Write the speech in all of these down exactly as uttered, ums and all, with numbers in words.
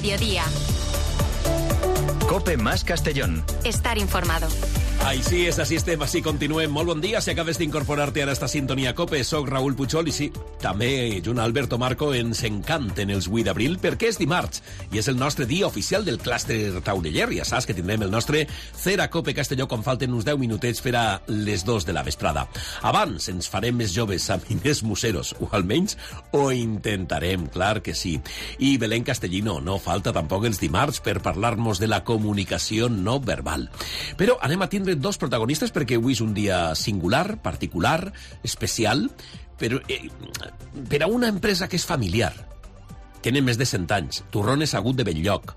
Mediodía. COPE más Castellón. Estar informado. Així és, així estem, així continuem. Molt bon dia, si acabes d'incorporar-te ara a esta sintonia COPE. Soc Raül Puchol i sí, també junt a Alberto Marco ens encanten els vuit d'abril perquè és dimarts i és el nostre dia oficial del clúster tauleller. Ja saps que tindrem el nostre Cera COPE Castelló quan falten uns deu minutets per a les dos de la vesprada. Abans ens farem més joves amb Inés Museros, o almenys ho intentarem, clar que sí. I Belén Castellino, no falta tampoc els dimarts per parlar-nos de la comunicació no verbal. Però anem a tindre dos protagonistes perquè avui és un dia singular, particular, especial, però eh, per a una empresa que és familiar. Tenen més de cent anys, Turrones Agut de Benlloc.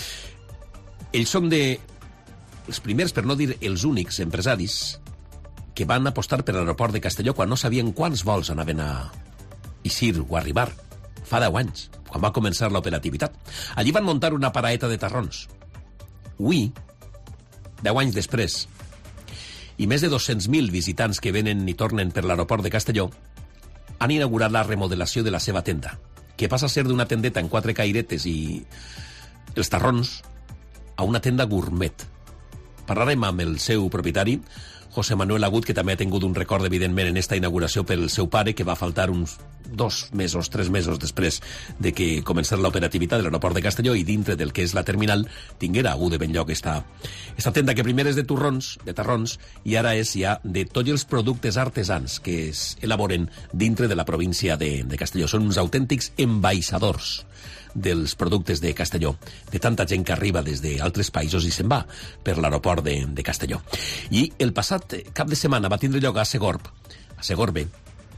Ells són de els primers, per no dir els únics empresaris que van apostar per l'aeroport de Castelló quan no sabien quants vols anaven a eixir o arribar. Fa deu anys, quan va començar l'operativitat. Allí van muntar una paraeta de tarrons. Avui, deu anys després, i més de dos-cents mil visitants que venen i tornen per l'aeroport de Castelló han inaugurat la remodelació de la seva tenda, que passa a ser d'una tendeta en quatre cairetes i els tarrons a una tenda gourmet. Parlarem amb el seu propietari, José Manuel Agut, que també ha tingut un record, evidentment, en esta inauguració pel seu pare, que va faltar uns dos mesos, tres mesos després de que començara l'operativitat de l'aeroport de Castelló i dintre del que és la terminal tinguera Agut de Benlloc esta, esta tenda que primer és de turrons, de tarrons, i ara és ja de tots els productes artesans que es elaboren dintre de la província de, de Castelló. Són uns autèntics ambaixadors dels productes de Castelló, de tanta gent que arriba des d'altres països i se'n va per l'aeroport de, de Castelló. I el passat cap de setmana va tindre lloc a Segorb, a Segorbe,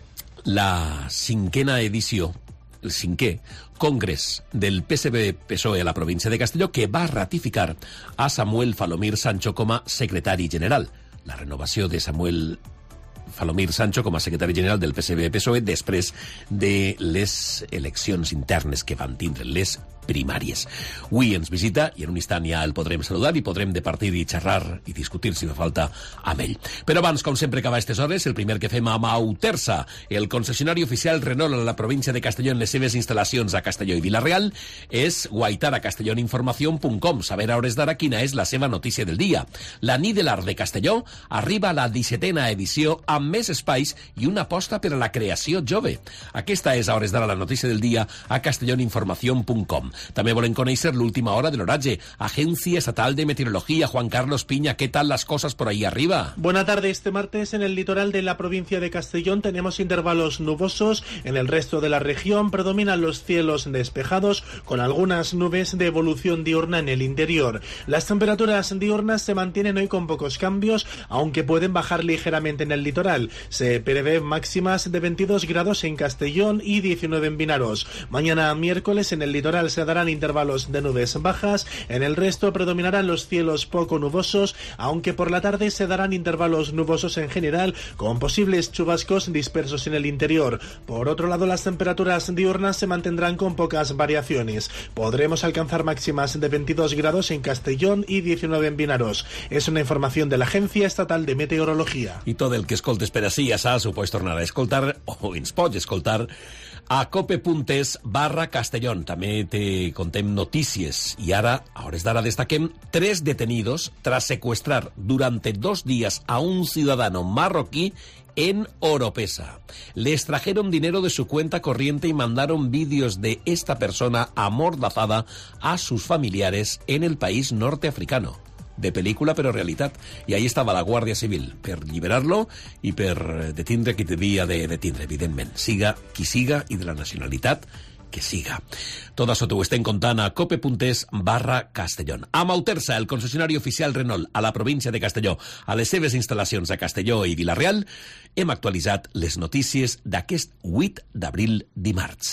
la cinquena edició, el cinquè congrés del P S B P S O E a la província de Castelló, que va ratificar a Samuel Falomir Sancho com a secretari general. La renovació de Samuel Falomir Sancho com a secretari general del P S B P S O E després de les eleccions internes que van tindre, les primàries. Avui ens visita i en un instant ja el podrem saludar i podrem departir i xerrar i discutir si fa falta amb ell. Però abans, com sempre, acaba aquestes hores, el primer que fem amb Autersa, el concessionari oficial Renault a la província de Castelló en les seves instal·lacions a Castelló i Vila-real, és guaitar a castelloninformación punt com, saber a hores d'ara quina és la seva notícia del dia. La nit de l'art de Castelló arriba a la dissetena edició amb més espais i una aposta per a la creació jove. Aquesta és a hores d'ara la notícia del dia a castelloninformación punt com. També volen conèixer l'última hora de l'oratge. Agencia Estatal de Meteorología, Juan Carlos Piña, ¿qué tal las cosas por ahí arriba? Buena tarde. Este martes en el litoral de la provincia de Castellón tenemos intervalos nubosos. En el resto de la región predominan los cielos despejados con algunas nubes de evolución diurna en el interior. Las temperaturas diurnas se mantienen hoy con pocos cambios, aunque pueden bajar ligeramente en el litoral. Se prevé máximas de veintidós grados en Castellón y diecinueve en Vinaros. Mañana miércoles en el litoral se darán intervalos de nubes bajas, en el resto predominarán los cielos poco nubosos, aunque por la tarde se darán intervalos nubosos en general, con posibles chubascos dispersos en el interior. Por otro lado, las temperaturas diurnas se mantendrán con pocas variaciones. Podremos alcanzar máximas de veintidós grados en Castellón y diecinueve en Vinaros. És una informació de l'Agència Estatal de Meteorologia. I tot el que escoltes per ací, ja saps, ho pots tornar a escoltar, o ens pots escoltar, a cope.es barra Castellón. També te contem notícies. Y ahora, a hores d'ara, destaquem tres detenidos tras secuestrar durante dos días a un ciudadano marroquí en Oropesa. Le extrajeron dinero de su cuenta corriente y mandaron vídeos de esta persona amordazada a sus familiares en el país norteafricano. De pel·lícula però realitat. I ahí estava la Guàrdia Civil per lliberar-lo i per detindre qui devia de detindre, evidentment. Siga qui siga i de la nacionalitat que siga. Tot això t'ho estem contant a cope.es barra Castellón. Amb Autersa, el concessionari oficial Renault a la província de Castelló, a les seves instal·lacions a Castelló i Vila-real, hem actualitzat les notícies d'aquest vuit d'abril dimarts.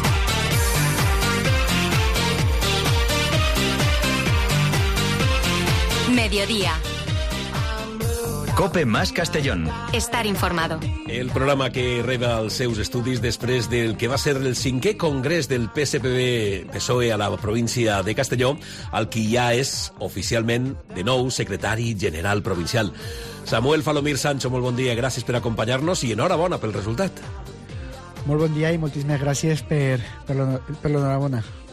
Mediodía. COPE más Castellón. Estar informado. El programa que reba els seus estudis després del que va ser el cinquè congrés del P S P B P S O E a la província de Castelló, al qui ja és oficialment de nou secretari general provincial. Samuel Falomir Sancho, molt bon dia, gràcies per acompanyar-nos i enhorabona pel resultat. Molt bon dia i moltíssimes gràcies per, per l'enhorabona.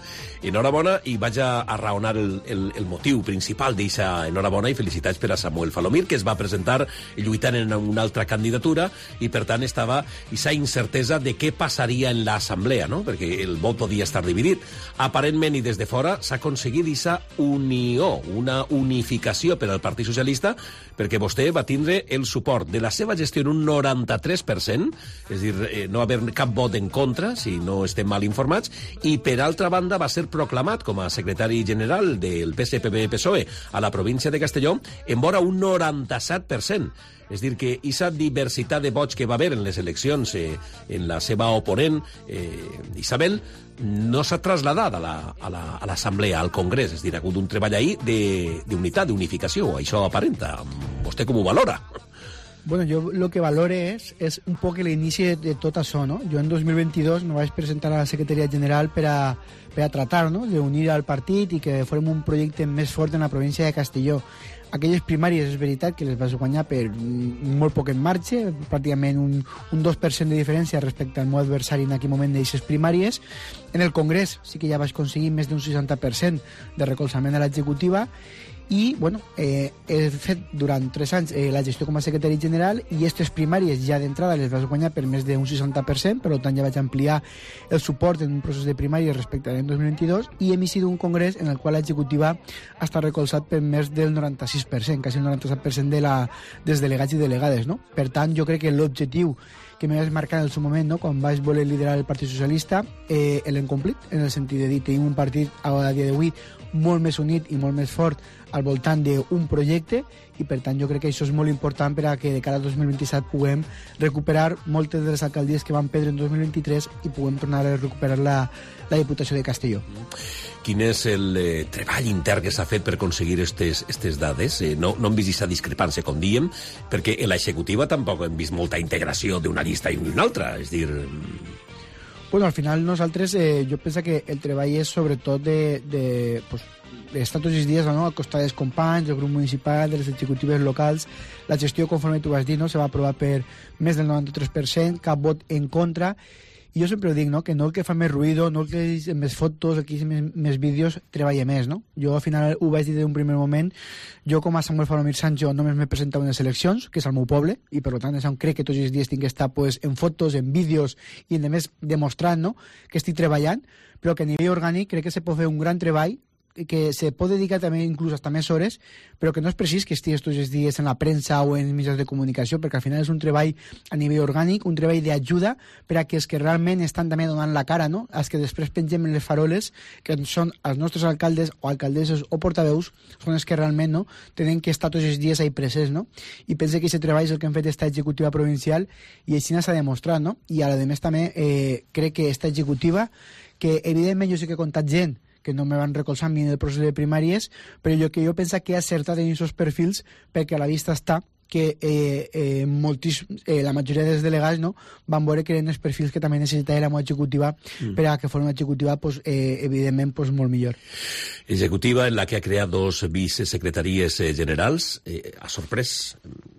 enhorabona, i vaig a, a raonar el, el, el motiu principal d'aquesta enhorabona i felicitats per a Samuel Falomir, que es va presentar lluitant en una altra candidatura i, per tant, estava aquesta incertesa de què passaria en l'assemblea, no? Perquè el vot podia estar dividit. Aparentment, i des de fora, s'ha aconseguit aquesta unió, una unificació per al Partit Socialista, perquè vostè va tindre el suport de la seva gestió en un noranta-tres per cent, és a dir, eh, no va haver cap vot en contra, si no estem mal informats, i per altra banda va ser proclamat com a secretari general del P S P B P S O E a la província de Castelló en vora un noranta-set per cent. És dir, que aquesta diversitat de vots que va haver en les eleccions eh, en la seva oponent, eh, Isabel, no s'ha traslladat a l'Assemblea, la, al Congrés. És dir, ha hagut un treball ahí d'unitat, d'unificació. Això aparenta. ¿Vostè com ho valora? Bueno, yo lo que valore es, es un poco el inicio de, de tot això, no? Jo en dos mil veintidós me vaig presentar a la Secretaria General per a, per a tratar, no?, d'unir al partit i que fórem un projecte més fort en la província de Castelló. Aquelles primàries és veritat que les vas guanyar per molt poc en marxa, pràcticament un, un dos per cent de diferència respecte al meu adversari en aquell moment d'aixes primàries. En el Congrés sí que ja vaig aconseguir més d'un seixanta per cent de recolzament a l'executiva i, bueno, eh, he fet durant tres anys eh, la gestió com a secretari general i aquestes primàries ja d'entrada les vaig guanyar per més d'un seixanta per cent, per tant ja vaig ampliar el suport en un procés de primàries respecte a l'any dos mil vint-i-dos i hem sigut un congrés en el qual l'executiva ha estat recolzat per més del noranta-sis per cent, quasi el noranta-set per cent de la, dels delegats i delegades, no? Per tant, jo crec que l'objectiu que me vaig marcar en el seu moment, no?, quan vaig voler liderar el Partit Socialista, eh, l'hem complit, en el sentit de dir que tenim un partit a dia d'avui molt més unit i molt més fort al voltant d'un projecte i, per tant, jo crec que això és molt important per a que de cara al dos mil vint-i-set puguem recuperar moltes de les alcaldies que van perdre en dos mil vint-i-tres i puguem tornar a recuperar la, la Diputació de Castelló. Quin és el eh, treball intern que s'ha fet per aconseguir aquestes dades? Eh, no, no hem vist aquesta discrepància, com diem, perquè en l'executiva tampoc hem vist molta integració d'una llista i una altra, és dir... Bueno, al final nosaltres, eh, jo penso que el treball és sobretot de, de, pues, d'estar tots els dies, no?, al costat dels companys, del grup municipal, de les executives locals. La gestió, conforme tu vas dir, no?, se va aprovar per més del noranta-tres per cent, cap vot en contra. I jo sempre ho dic, no?, que no el que fa més ruïdo, no el que és més fotos, el que és més, més vídeos, treballa més, no? Jo al final ho vaig dir d'un primer moment, jo com a Samuel Falomir Sancho només m'he presentat a unes eleccions, que és al meu poble, i per tant és on crec que tots els dies tinc que estar pues, en fotos, en vídeos, i a més demostrant, no?, que estic treballant, però que a nivell orgànic crec que se pot fer un gran treball que se pot dedicar també inclús hasta més hores, però que no és precís que estigues tots els dies en la premsa o en mitjans de comunicació, perquè al final és un treball a nivell orgànic, un treball d'ajuda per a que els que realment estan també donant la cara, no?, els que després pengem en les faroles, que són els nostres alcaldes o alcaldesses o portaveus, són els que realment, no?, tenen que estar tots els dies ahí presents, no? I pense que aquest treball és el que hem fet esta executiva provincial i així s'ha demostrat, no? I a més també eh, crec que esta executiva, que evidentment jo sí que he comptat gent que no me van recolzar a mi en el procés de primàries, però jo, que jo penso que he acertat en aquests perfils perquè a la vista està que eh, eh, moltis, eh, la majoria dels delegats, no?, van veure que eren els perfils que també necessitava la meva executiva mm. per a que fos una executiva pues, eh, evidentment pues, molt millor. Executiva en la que ha creat dos vicesecretaries eh, generals, eh, ha sorprès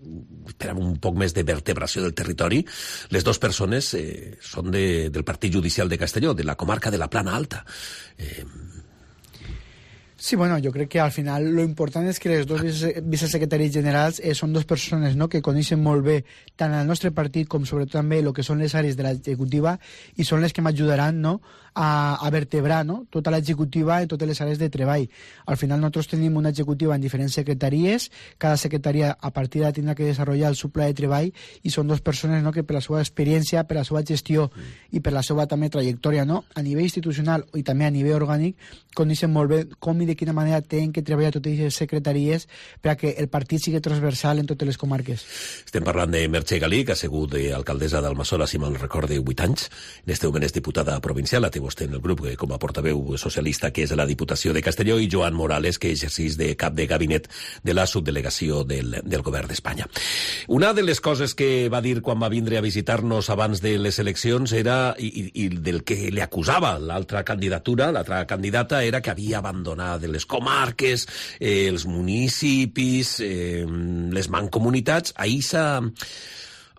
per un poc més de vertebració del territori. Les dues persones eh, són de, del Partit Judicial de Castelló, de la comarca de la Plana Alta. Eh, Sí, bueno, jo crec que al final lo important és que les dos vicesecretaris generals eh, són dues persones, no?, que coneixen molt bé tant el nostre partit com sobretot també el que són les àrees de l'executiva i són les que m'ajudaran, no?, a, a vertebrar, no?, tota l'executiva i totes les àrees de treball. Al final nosaltres tenim una executiva en diferents secretaries, cada secretaria a partir de tindrà que desenvolupar el seu pla de treball i són dues persones, no?, que per la seva experiència, per la seva gestió i per la seva també trajectòria, no?, a nivell institucional i també a nivell orgànic, coneixen molt bé com i de quina manera tenen que treballar totes les secretaries per a que el partit sigui transversal en totes les comarques. Estem parlant de Merche Galí, que ha sigut alcaldessa d'Almassora, si me'n recorde, vuit anys. En este moment és diputada provincial, la té vostè en el grup com a portaveu socialista, que és de la Diputació de Castelló, i Joan Morales, que exerceix de cap de gabinet de la subdelegació del, del govern d'Espanya. Una de les coses que va dir quan va vindre a visitar-nos abans de les eleccions era, i, i del que li acusava l'altra candidatura, l'altra candidata, era que havia abandonat de les comarques, eh, els municipis, eh, les mancomunitats. Ahir s'ha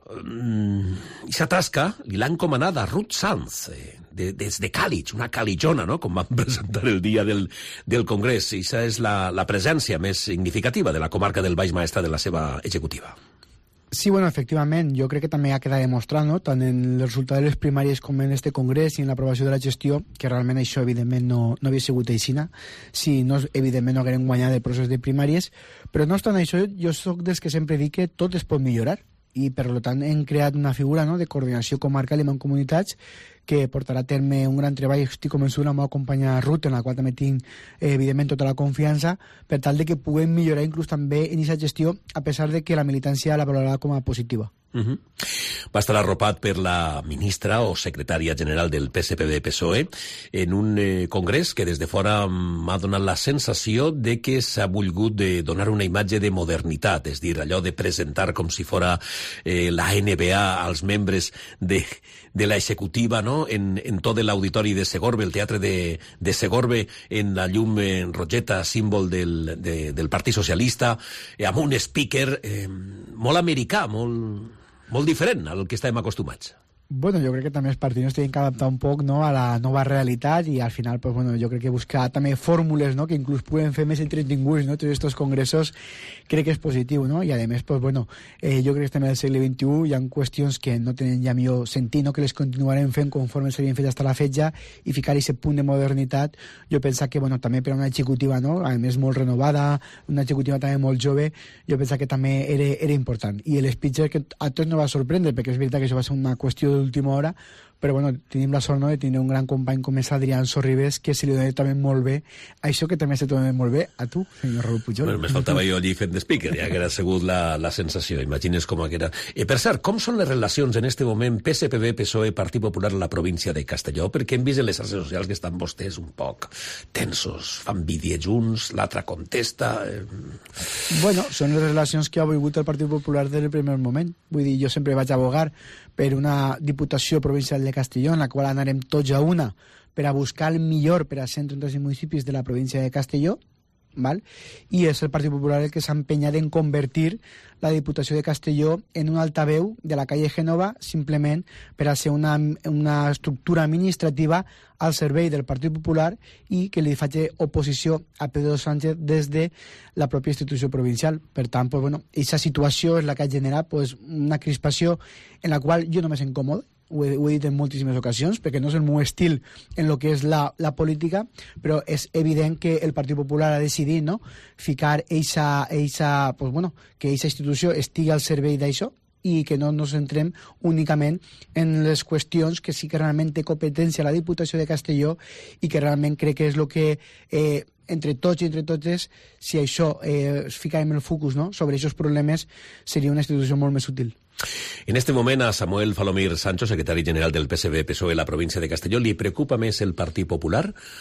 Aquesta tasca li l'ha encomanada a Ruth Sanz, eh, de, des de Càlig, una caligiona, no?, com van presentar el dia del, del Congrés. I aquesta és la, la presència més significativa de la comarca del Baix Maestrat de la seva executiva. Sí, bueno, efectivament, jo crec que també ha quedat demostrat, no?, tant en els resultats de les primàries com en este congrés i en l'aprovació de la gestió, que realment això, evidentment, no, no havia sigut aixina, si no, evidentment, no hagueren guanyat el procés de primàries, però no obstant això, jo sóc dels que sempre dic que tot es pot millorar, i per tant hem creat una figura, no?, de coordinació comarcal i mancomunitats que portarà a terme un gran treball, estic convençut, amb la companya Ruth, en la qual també tinc, eh, evidentment, tota la confiança, per tal de que puguem millorar inclús també en aquesta gestió, a pesar de que la militància la valorarà com a positiva. Uh-huh. Va estar arropat per la ministra o secretària general del P S P B P S O E en un eh, congrés que des de fora m'ha donat la sensació de que s'ha volgut de donar una imatge de modernitat, és dir, allò de presentar com si fora eh, la N B A als membres de, de la executiva, no?, en, en tot l'auditori de Segorbe, el teatre de, de Segorbe, en la llum eh, rogeta, símbol del, de, del Partit Socialista, eh, amb un speaker eh, molt americà, molt... molt diferent al que estàvem acostumats. Bueno, jo crec que també els partits tenen que adaptar un poc, no?, a la nova realitat i al final, pues, bueno, jo crec que buscar també fórmules, no?, que inclús pueden fer més entretinguts, no?, tots estos congressos crec que és positiu, no?, i a més, pues, bueno, eh, jo crec que estem en el segle vint-i-u, hi ha qüestions que no tenen ja millor sentit, no?, que les continuarem fent conforme s'havien fet fins a la fetge i ficar aquest punt de modernitat. Jo penso que, bueno, també per a una executiva, no?, a més molt renovada, una executiva també molt jove, jo penso que també era, era important. I el speech que a tots no va sorprendre, perquè és veritat que això va ser una qüestió d'última hora, però bueno, tenim la sort, no?, de tenir un gran company com és Adrián Sorribes, que se li dona també molt bé això que també se li dona molt bé a tu, senyor Raúl Pujol. Bueno, me faltava jo allí fent de speaker, ja que era segut la, la sensació, imagines com era. Eh, per cert, com són les relacions en este moment P S P B, P S O E, Partit Popular a la província de Castelló? Perquè hem vist en les xarxes socials que estan vostès un poc tensos, fan vídeo junts, l'altra contesta... Eh... Bueno, són les relacions que ha volgut el Partit Popular des del primer moment. Vull dir, jo sempre vaig abogar per una diputació provincial de Castelló, en la qual anarem tots a una per a buscar el millor per a cent trenta-cinc municipis de la província de Castelló, val? I és el Partit Popular el que s'ha empenyat en convertir la Diputació de Castelló en un altaveu de la calle Génova, simplement per a ser una, una estructura administrativa al servei del Partit Popular i que li faci oposició a Pedro Sánchez des de la pròpia institució provincial. Per tant, pues, bueno, aquesta situació és la que ha generat, pues, una crispació en la qual jo no me sent còmode. Ho he, ho he dit en moltíssimes ocasions, perquè no és el meu estil en el que és la, la política, però és evident que el Partit Popular ha decidit, no?, ficar eixa, eixa, pues, bueno, que eixa institució estigui al servei d'això i que no ens centrem únicament en les qüestions que sí que realment té competència la Diputació de Castelló i que realment crec que és el que... Eh, entre tots i entre totes, si això eh, ficarem el focus, no?, sobre aquests problemes, seria una institució molt més útil. En este moment a Samuel Falomir Sancho, secretari general del P S B P S O E a la província de Castelló, li preocupa més el Partit Popular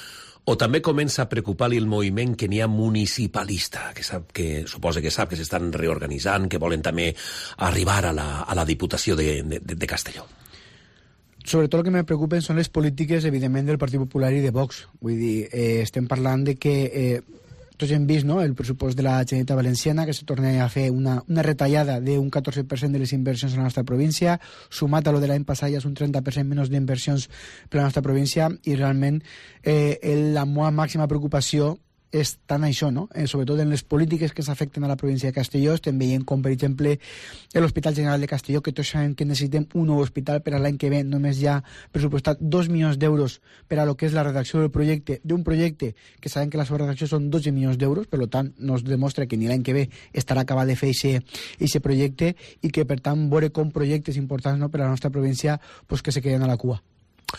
o també comença a preocupar-li el moviment que n'hi ha municipalista, que, sap, que suposa que sap que s'estan reorganitzant, que volen també arribar a la, a la Diputació de, de, de Castelló? Sobretot el que me preocupen són les polítiques, evidentment, del Partit Popular i de Vox. Vull dir, eh, estem parlant de que eh, tots hem vist, no?, el pressupost de la Generalitat Valenciana, que se torna a fer una, una retallada d'un catorze per cent de les inversions a la nostra província, sumat a lo de l'any passat ja és un trenta per cent menys d'inversions per a la nostra província, i realment eh, la meva màxima preocupació és tant això, no?, eh, sobretot en les polítiques que s'afecten a la província de Castelló. Estem veient com, per exemple, l'Hospital General de Castelló, que tots sabem que necessitem un nou hospital per a l'any que ve, només ja pressupostat dos milions d'euros per a lo que és la redacció del projecte, d'un projecte que sabem que la seva redacció són dotze milions d'euros, per tant, nos demostra que ni l'any que ve estarà acabat de fer aquest projecte i que, per tant, veure com projectes importants, no?, per a la nostra província, pues, que se queden a la cua.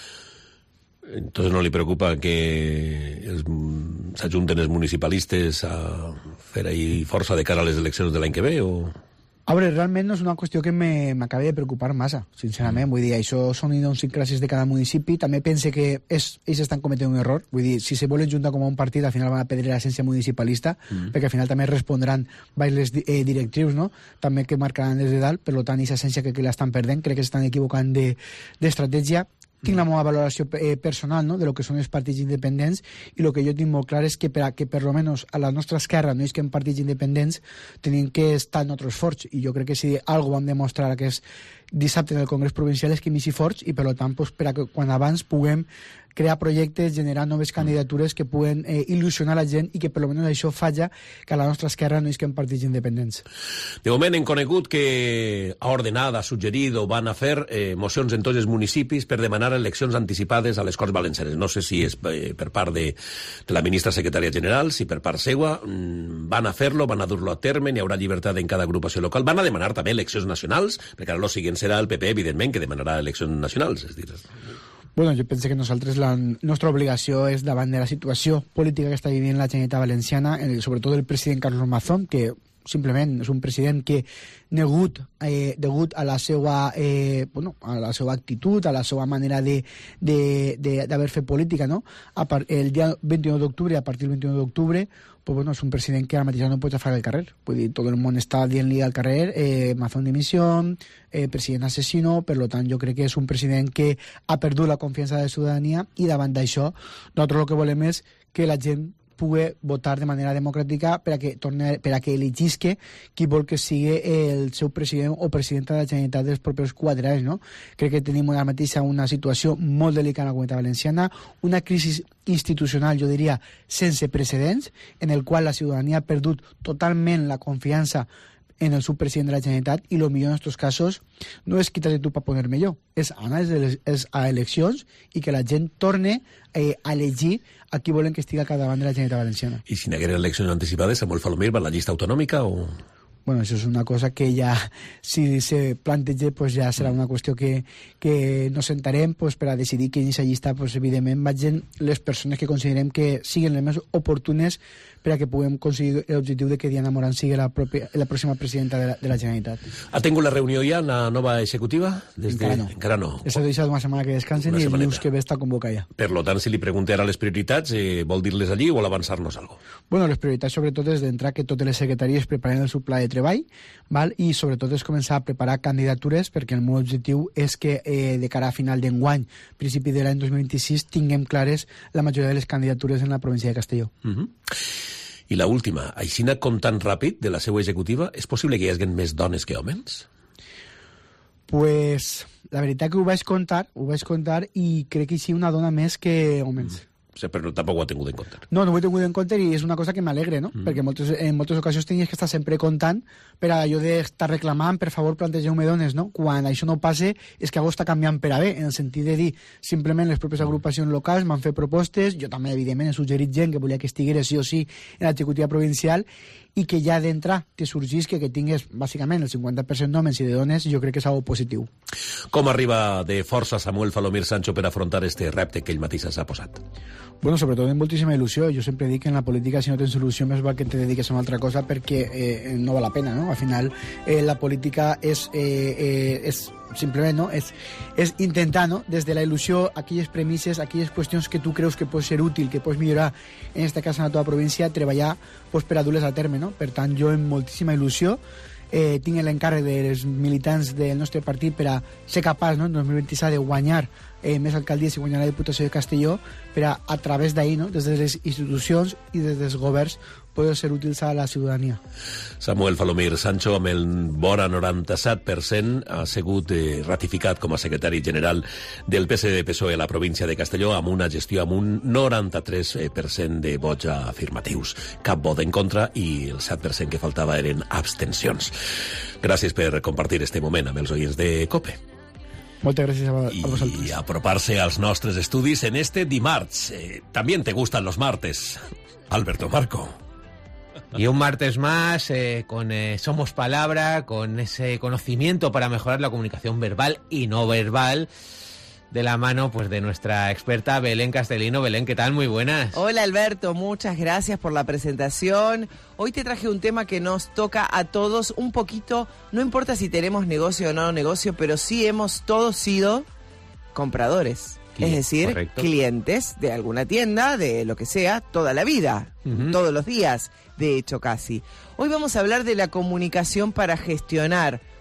Entonces no li preocupa que s'ajunten els municipalistes a fer ahí força de cara a les eleccions de l'any que ve, o...? A veure, realment no és una qüestió que m'acabi de preocupar massa, sincerament. Vull dir, això són idiosincràsies de cada municipi. També pense que és, ells estan cometent un error. Vull dir, si se volen juntar com a un partit, al final van a perdre l'essència municipalista, mm. perquè al final també respondran les eh, directrius, no?, també que marcaran des de dalt. Per tant, aquesta essència que, que l'estan perdent, crec que s'estan equivocant d'estratègia. De, tinc la meva valoració eh, personal, no?, de lo que són els partits independents, i el que jo tinc molt clar és que per a que per lo menos a la nostra esquerra no és que en partits independents tenim que estar en altres forts, i jo crec que si algo vam demostrar aquest dissabte en el Congrés Provincial és que m'hi forts, i per tant pues, per a que quan abans puguem crear projectes, generar noves candidatures que puguen eh, il·lusionar la gent i que per almenys això falla que a la nostra esquerra no és que en partits independents. De moment hem conegut que ha ordenat, ha suggerit o van a fer eh, mocions en tots els municipis per demanar eleccions anticipades a les Corts Valencianes. No sé si és eh, per part de, de la ministra secretària general, si per part seua, mm, van a fer-lo, van a dur-lo a terme, n'hi haurà llibertat en cada agrupació local. Van a demanar també eleccions nacionals, perquè ara el següent serà el P P, evidentment, que demanarà eleccions nacionals. És dir, Bueno, jo penso que nosaltres la nostra obligació és davant de la situació política que està vivint la Generalitat Valenciana, eh, sobretot el president Carlos Mazón, que simplement és un president que negut, eh, degut a la seva eh, bueno, a la seva actitud, a la seva manera de d'haver fet política, no? A par, el dia vint-i-nou d'octubre, a partir del vint-i-nou d'octubre, pues bueno, és un president que ara mateix no pot agafar el carrer. Vull dir, tot el món està dient-li al carrer eh, Mazón dimissió, eh, president assassino. Per tant, jo crec que és un president que ha perdut la confiança de la ciutadania, i davant d'això nosaltres el que volem és que la gent pugui votar de manera democràtica per a que torne, per a que eligisque qui vol que sigui el seu president o presidenta de la Generalitat dels propers quatre anys, no? Crec que tenim ara mateix una situació molt delicada en la Comunitat Valenciana, una crisi institucional, jo diria, sense precedents, en el qual la ciutadania ha perdut totalment la confiança en el subpresident de la Generalitat, i el millor en aquests casos no és quitar-te tu per poner-me jo, és anar a eleccions i que la gent torne eh, a elegir a qui volen que estigui al capdavant de la Generalitat Valenciana. I si n'hagueren eleccions anticipades, Samuel Falomir va a la llista autonòmica o...? Bueno, això és una cosa que ja, si se planteja, pues ja serà una qüestió que, que nos sentarem pues, per a decidir que en aquesta llista, pues, evidentment, vagin les persones que considerem que siguin les més oportunes per a que puguem aconseguir l'objectiu de que Diana Morant sigui la, pròpia, la pròxima presidenta de la, de la Generalitat. Ha tingut la reunió ja en la nova executiva? Des de... Encara no. Encara no. S'ha deixat una setmana que descansen una i setmaneta. El dius que ve està convocat ja. Per tant, si li pregunté ara les prioritats, eh, vol dir-les allí o vol avançar-nos alguna cosa? Bueno, les prioritats sobretot és d'entrar que totes les secretaries preparen el seu pla de treball, val? I sobretot és començar a preparar candidatures, perquè el meu objectiu és que eh, de cara a final d'enguany, principi de l'any dos mil vint-i-sis, tinguem clares la majoria de les candidatures en la província de Castelló. Uh -huh. I la última, aixina com tan ràpid de la seva executiva, és possible que hi hagi més dones que homes? Pues la veritat que ho vaig contar, ho vaig contar i crec que sí una dona més que homes. Mm. O sigui, però tampoc ho ha tingut en compte. No, no ho he tingut en compte i és una cosa que m'alegre, no? Mm. Perquè en moltes, en moltes ocasions tenies que estar sempre comptant per a allò d'estar reclamant, per favor, plantegeu-me dones, no? Quan això no passe és que algú està canviant per a bé, en el sentit de dir, simplement les pròpies agrupacions locals m'han fet propostes, jo també, evidentment, he suggerit gent que volia que estiguera sí o sí en l'executiva provincial, i que ja d'entrar te sorgís que, que tingués bàsicament el cinquanta per cent d'homes i de dones, jo crec que és algo positiu. Com arriba de força Samuel Falomir Sancho per afrontar este repte que ell mateix s'ha posat? Bueno, sobretot amb moltíssima il·lusió. Jo sempre dic que en la política, si no tens il·lusió, més val que te dediques a una altra cosa perquè eh, no val la pena, no? Al final, eh, la política és, eh, eh, és simplement, no? És, és intentar, no? Des de la il·lusió, aquelles premisses, aquelles qüestions que tu creus que pot ser útil, que pots millorar, en aquesta cas en la teva província, treballar pues, per a dur-les a terme, no? Per tant, jo amb moltíssima il·lusió eh, tinc l'encàrrec dels militants del nostre partit per a ser capaç, no? En dos mil vint-i-set de guanyar eh, més alcaldies i guanyar la Diputació de Castelló per a, a través d'ahir, no? Des de les institucions i des dels governs, poden ser útils a la ciutadania. Samuel Falomir Sancho, amb el vora noranta-set per cent, ha sigut eh, ratificat com a secretari general del P S D P S O E a la província de Castelló, amb una gestió amb un noranta-tres per cent de vots afirmatius. Cap vot en contra i el set per cent que faltava eren abstencions. Gràcies per compartir este moment amb els oients de COPE. Moltes gràcies a, a vosaltres. I apropar-se als nostres estudis en este dimarts. Eh, también te gustan los martes, Alberto Marco. Y un martes más, eh, con eh, Somos Palabra, con ese conocimiento para mejorar la comunicación verbal y no verbal, de la mano pues de nuestra experta Belén Castellino. Belén, ¿qué tal? Muy buenas. Hola Alberto, muchas gracias por la presentación. Hoy te traje un tema que nos toca a todos un poquito, no importa si tenemos negocio o no negocio, pero sí hemos todos sido compradores. Es decir, correcto, clientes de alguna tienda, de lo que sea, toda la vida, uh-huh, todos los días, de hecho casi. Hoy vamos a hablar de la comunicación para gestionar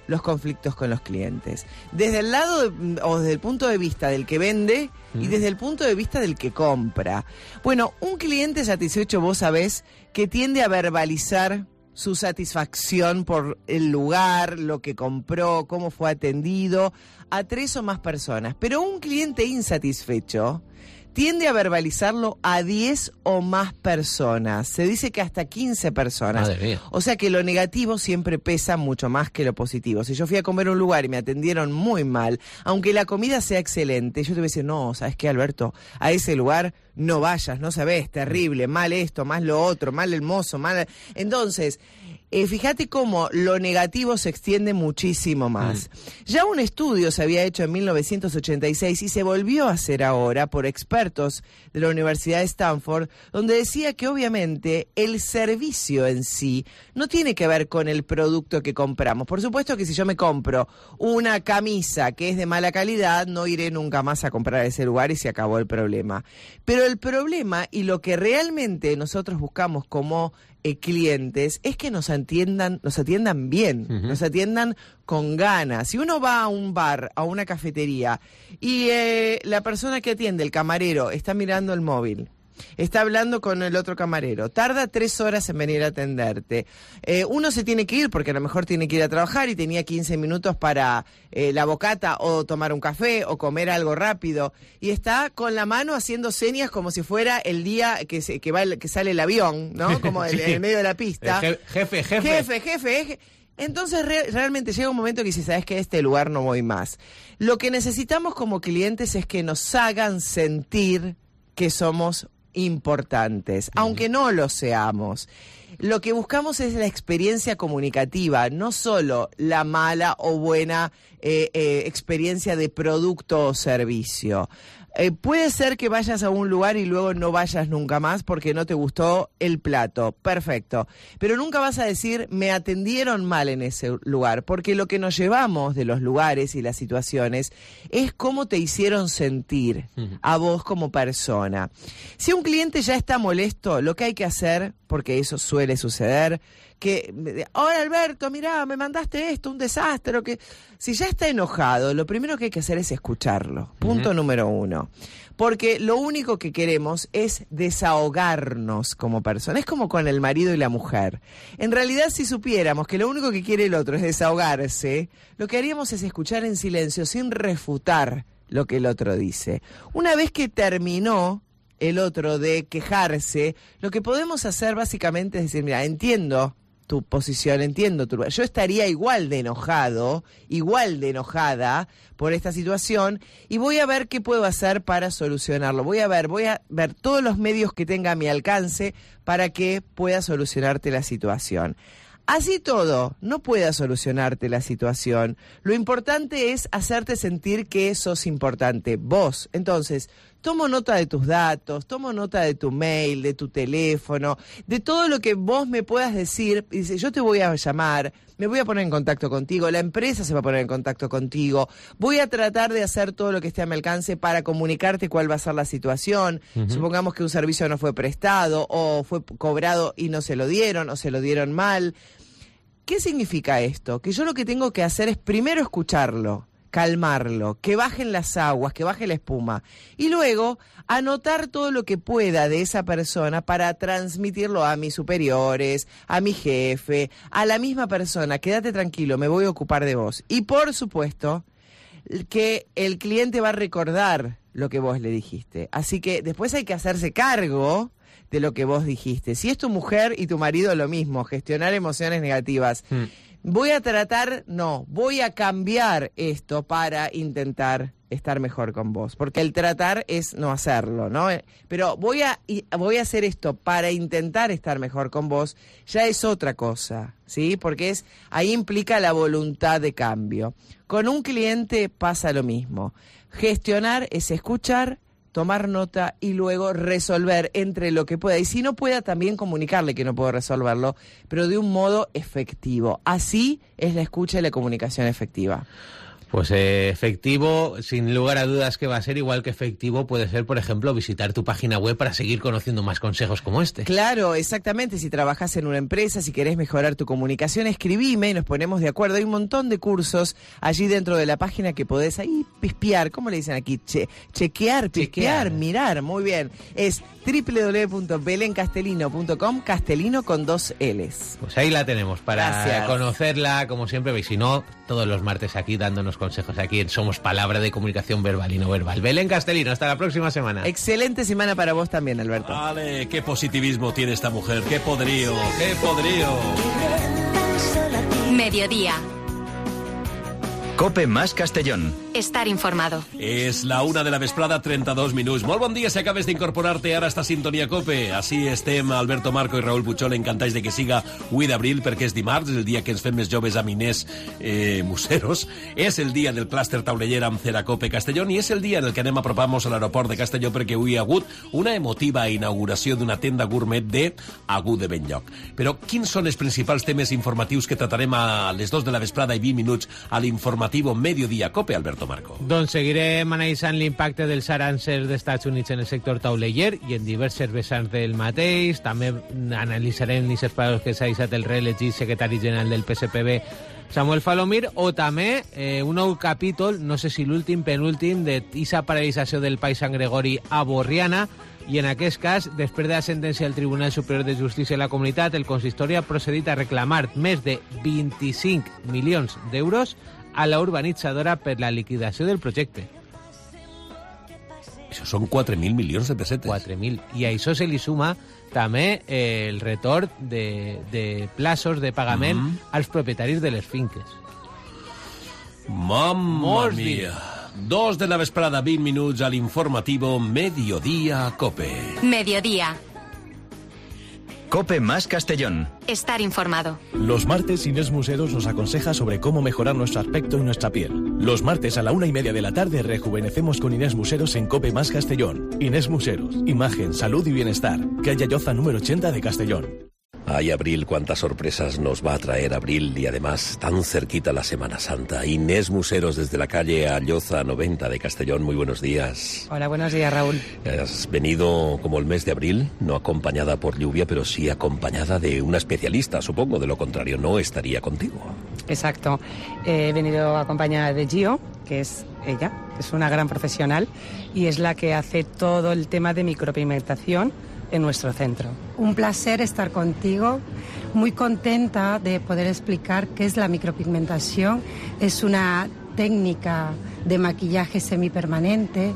los conflictos con los clientes. Desde el lado de, o desde el punto de vista del que vende mm. y desde el punto de vista del que compra. Bueno, un cliente satisfecho, vos sabés, que tiende a verbalizar su satisfacción por el lugar, lo que compró, cómo fue atendido, a tres o más personas. Pero un cliente insatisfecho tiende a verbalizarlo a diez o más personas. Se dice que hasta quince personas. Madre mía. O sea que lo negativo siempre pesa mucho más que lo positivo. Si yo fui a comer a un lugar y me atendieron muy mal, aunque la comida sea excelente, yo te voy a decir, no, ¿sabes qué, Alberto? A ese lugar no vayas, no sabés, terrible, mal esto, mal lo otro, mal el mozo, mal... Entonces... Eh, fíjate cómo lo negativo se extiende muchísimo más. Mm. Ya un estudio se había hecho en mil novecientos ochenta y seis y se volvió a hacer ahora por expertos de la Universidad de Stanford, donde decía que obviamente el servicio en sí no tiene que ver con el producto que compramos. Por supuesto que si yo me compro una camisa que es de mala calidad, no iré nunca más a comprar a ese lugar y se acabó el problema. Pero el problema y lo que realmente nosotros buscamos como Eh, clientes es que nos atiendan, nos atiendan bien, uh-huh. nos atiendan con ganas. Si uno va a un bar, a una cafetería y eh, la persona que atiende, el camarero, está mirando el móvil, está hablando con el otro camarero, tarda tres horas en venir a atenderte, eh, uno se tiene que ir porque a lo mejor tiene que ir a trabajar y tenía quince minutos para eh, la bocata o tomar un café o comer algo rápido y está con la mano haciendo señas como si fuera el día que se, que, va el, que sale el avión, ¿no? Como sí. en el medio de la pista. Eh, jefe, jefe. Jefe, jefe, jefe. Entonces re- realmente llega un momento que dices, sabes que a este lugar no voy más. Lo que necesitamos como clientes es que nos hagan sentir que somos importantes, uh-huh. aunque no lo seamos. Lo que buscamos es la experiencia comunicativa, no solo la mala o buena eh, eh, experiencia de producto o servicio. Eh, puede ser que vayas a un lugar y luego no vayas nunca más porque no te gustó el plato. Perfecto. Pero nunca vas a decir, me atendieron mal en ese lugar, porque lo que nos llevamos de los lugares y las situaciones es cómo te hicieron sentir a vos como persona. Si un cliente ya está molesto, lo que hay que hacer, porque eso suele suceder, que, ahora Alberto, mirá, me mandaste esto, un desastre, o que si ya está enojado, lo primero que hay que hacer es escucharlo, punto uh-huh. número uno, porque lo único que queremos es desahogarnos como personas, es como con el marido y la mujer. En realidad, si supiéramos que lo único que quiere el otro es desahogarse, lo que haríamos es escuchar en silencio, sin refutar lo que el otro dice. Una vez que terminó el otro de quejarse, lo que podemos hacer básicamente es decir, mira, entiendo tu posición, entiendo tu lugar. Yo estaría igual de enojado, igual de enojada por esta situación y voy a ver qué puedo hacer para solucionarlo. Voy a ver, voy a ver todos los medios que tenga a mi alcance para que pueda solucionarte la situación. Así todo, no pueda solucionarte la situación. Lo importante es hacerte sentir que sos importante, vos. Entonces, tomo nota de tus datos, tomo nota de tu mail, de tu teléfono, de todo lo que vos me puedas decir. Y dice, yo te voy a llamar, me voy a poner en contacto contigo, la empresa se va a poner en contacto contigo, voy a tratar de hacer todo lo que esté a mi alcance para comunicarte cuál va a ser la situación. Uh-huh. Supongamos que un servicio no fue prestado o fue cobrado y no se lo dieron o se lo dieron mal. ¿Qué significa esto? Que yo lo que tengo que hacer es primero escucharlo, calmarlo, que bajen las aguas, que baje la espuma, y luego anotar todo lo que pueda de esa persona para transmitirlo a mis superiores, a mi jefe, a la misma persona. Quédate tranquilo, me voy a ocupar de vos. Y por supuesto que el cliente va a recordar lo que vos le dijiste. Así que después hay que hacerse cargo de lo que vos dijiste. Si es tu mujer y tu marido, lo mismo, gestionar emociones negativas. Mm. Voy a tratar, no, voy a cambiar esto para intentar estar mejor con vos, porque el tratar es no hacerlo, ¿no? Pero voy a, voy a hacer esto para intentar estar mejor con vos, ya es otra cosa, ¿sí? Porque es, ahí implica la voluntad de cambio. Con un cliente pasa lo mismo. Gestionar es escuchar, tomar nota y luego resolver entre lo que pueda. Y si no pueda, también comunicarle que no puedo resolverlo, pero de un modo efectivo. Así es la escucha y la comunicación efectiva. Pues eh, efectivo, sin lugar a dudas que va a ser, igual que efectivo puede ser, por ejemplo, visitar tu página web para seguir conociendo más consejos como este. Claro, exactamente. Si trabajas en una empresa, si querés mejorar tu comunicación, escribime y nos ponemos de acuerdo. Hay un montón de cursos allí dentro de la página que podés ahí pispear, ¿cómo le dicen aquí? Che, chequear, pispear, Chequear. mirar. Muy bien. Es doble u doble u doble u punto belén castellino punto com, Castellino con dos L's. Pues ahí la tenemos para Gracias. conocerla, como siempre, veis, si no, todos los martes aquí dándonos consejos aquí en Somos Palabra de Comunicación Verbal y No Verbal. Belén Castellino, hasta la próxima semana. Excelente semana para vos también, Alberto. Vale, qué positivismo tiene esta mujer, qué poderío, qué poderío. Mediodía. Cope más Castellón. Estar informado. És la una de la vesprada, trenta-dos minuts. Molt bon dia si acabes d'incorporar-te ara a esta sintonia Cope. Així estem Alberto Marco i Raúl Puchol encantats de que siga u d'abril perquè és dimarts, el dia que ens fem més joves amb Inés eh, Museros. És el dia del clúster tauleller amb Ceracope Castellón i és el dia en el que anem a apropar-nos a l'aeroport de Castelló perquè avui hi ha hagut una emotiva inauguració d'una tenda gourmet de Agut de Benlloc. Però quins són els principals temes informatius que tratarem a les dos de la vesprada i vint minuts a l'informatiu Mediodía Cope, Alberto Marco? Doncs seguirem analitzant l'impacte dels arancels dels Estats Units en el sector tauleller i en diverses vessants del mateix. També analitzarem aquestes paraules que s'ha deixat el reelegit secretari general del P S P B, Samuel Falomir, o també eh, un nou capítol, no sé si l'últim, penúltim, de aquesta paralització del Pai Sant Gregori a Borriana. I en aquest cas, després de la sentència del Tribunal Superior de Justícia de la Comunitat, el consistori ha procedit a reclamar més de vint-i-cinc milions d'euros a la urbanitzadora per la liquidació del projecte. Això són quatre mil milions de pessetes. quatre mil. I a això se li suma també eh, el retorn de, de plaços de pagament Mhm. als propietaris de les finques. Mamma Molts mia. Dos de la vesprada, vint minuts a l'informativo Mediodía Cope. Mediodía. Cope más Castellón. Estar informado. Los martes Inés Museros nos aconseja sobre cómo mejorar nuestro aspecto y nuestra piel. Los martes a la una y media de la tarde rejuvenecemos con Inés Museros en Cope más Castellón. Inés Museros, imagen, salud y bienestar. Calle Lloza número ochenta de Castellón. Ay, Abril, cuántas sorpresas nos va a traer Abril y además tan cerquita la Semana Santa. Inés Museros desde la calle Alloza noventa de Castellón, muy buenos días. Hola, buenos días, Raúl. Has venido como el mes de abril, no acompañada por lluvia, pero sí acompañada de una especialista, supongo, de lo contrario no estaría contigo. Exacto. He venido acompañada de Gio, que es ella, es una gran profesional y es la que hace todo el tema de micropigmentación en nuestro centro. Un placer estar contigo, muy contenta de poder explicar qué es la micropigmentación. Es una técnica de maquillaje semipermanente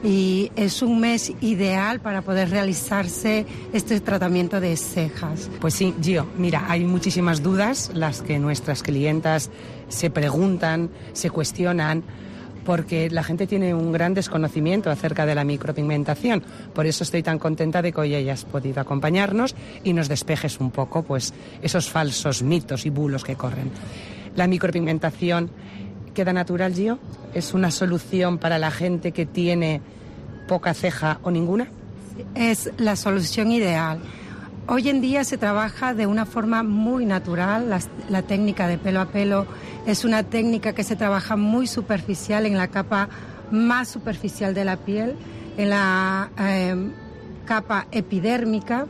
y es un mes ideal para poder realizarse este tratamiento de cejas. Pues sí, Gio, mira, hay muchísimas dudas, las que nuestras clientas se preguntan, se cuestionan, porque la gente tiene un gran desconocimiento acerca de la micropigmentación. Por eso estoy tan contenta de que hoy hayas podido acompañarnos y nos despejes un poco pues esos falsos mitos y bulos que corren. La micropigmentación queda natural, Gio. ¿Es una solución para la gente que tiene poca ceja o ninguna? Es la solución ideal. Hoy en día se trabaja de una forma muy natural. La, la técnica de pelo a pelo es una técnica que se trabaja muy superficial, en la capa más superficial de la piel, en la eh, capa epidérmica.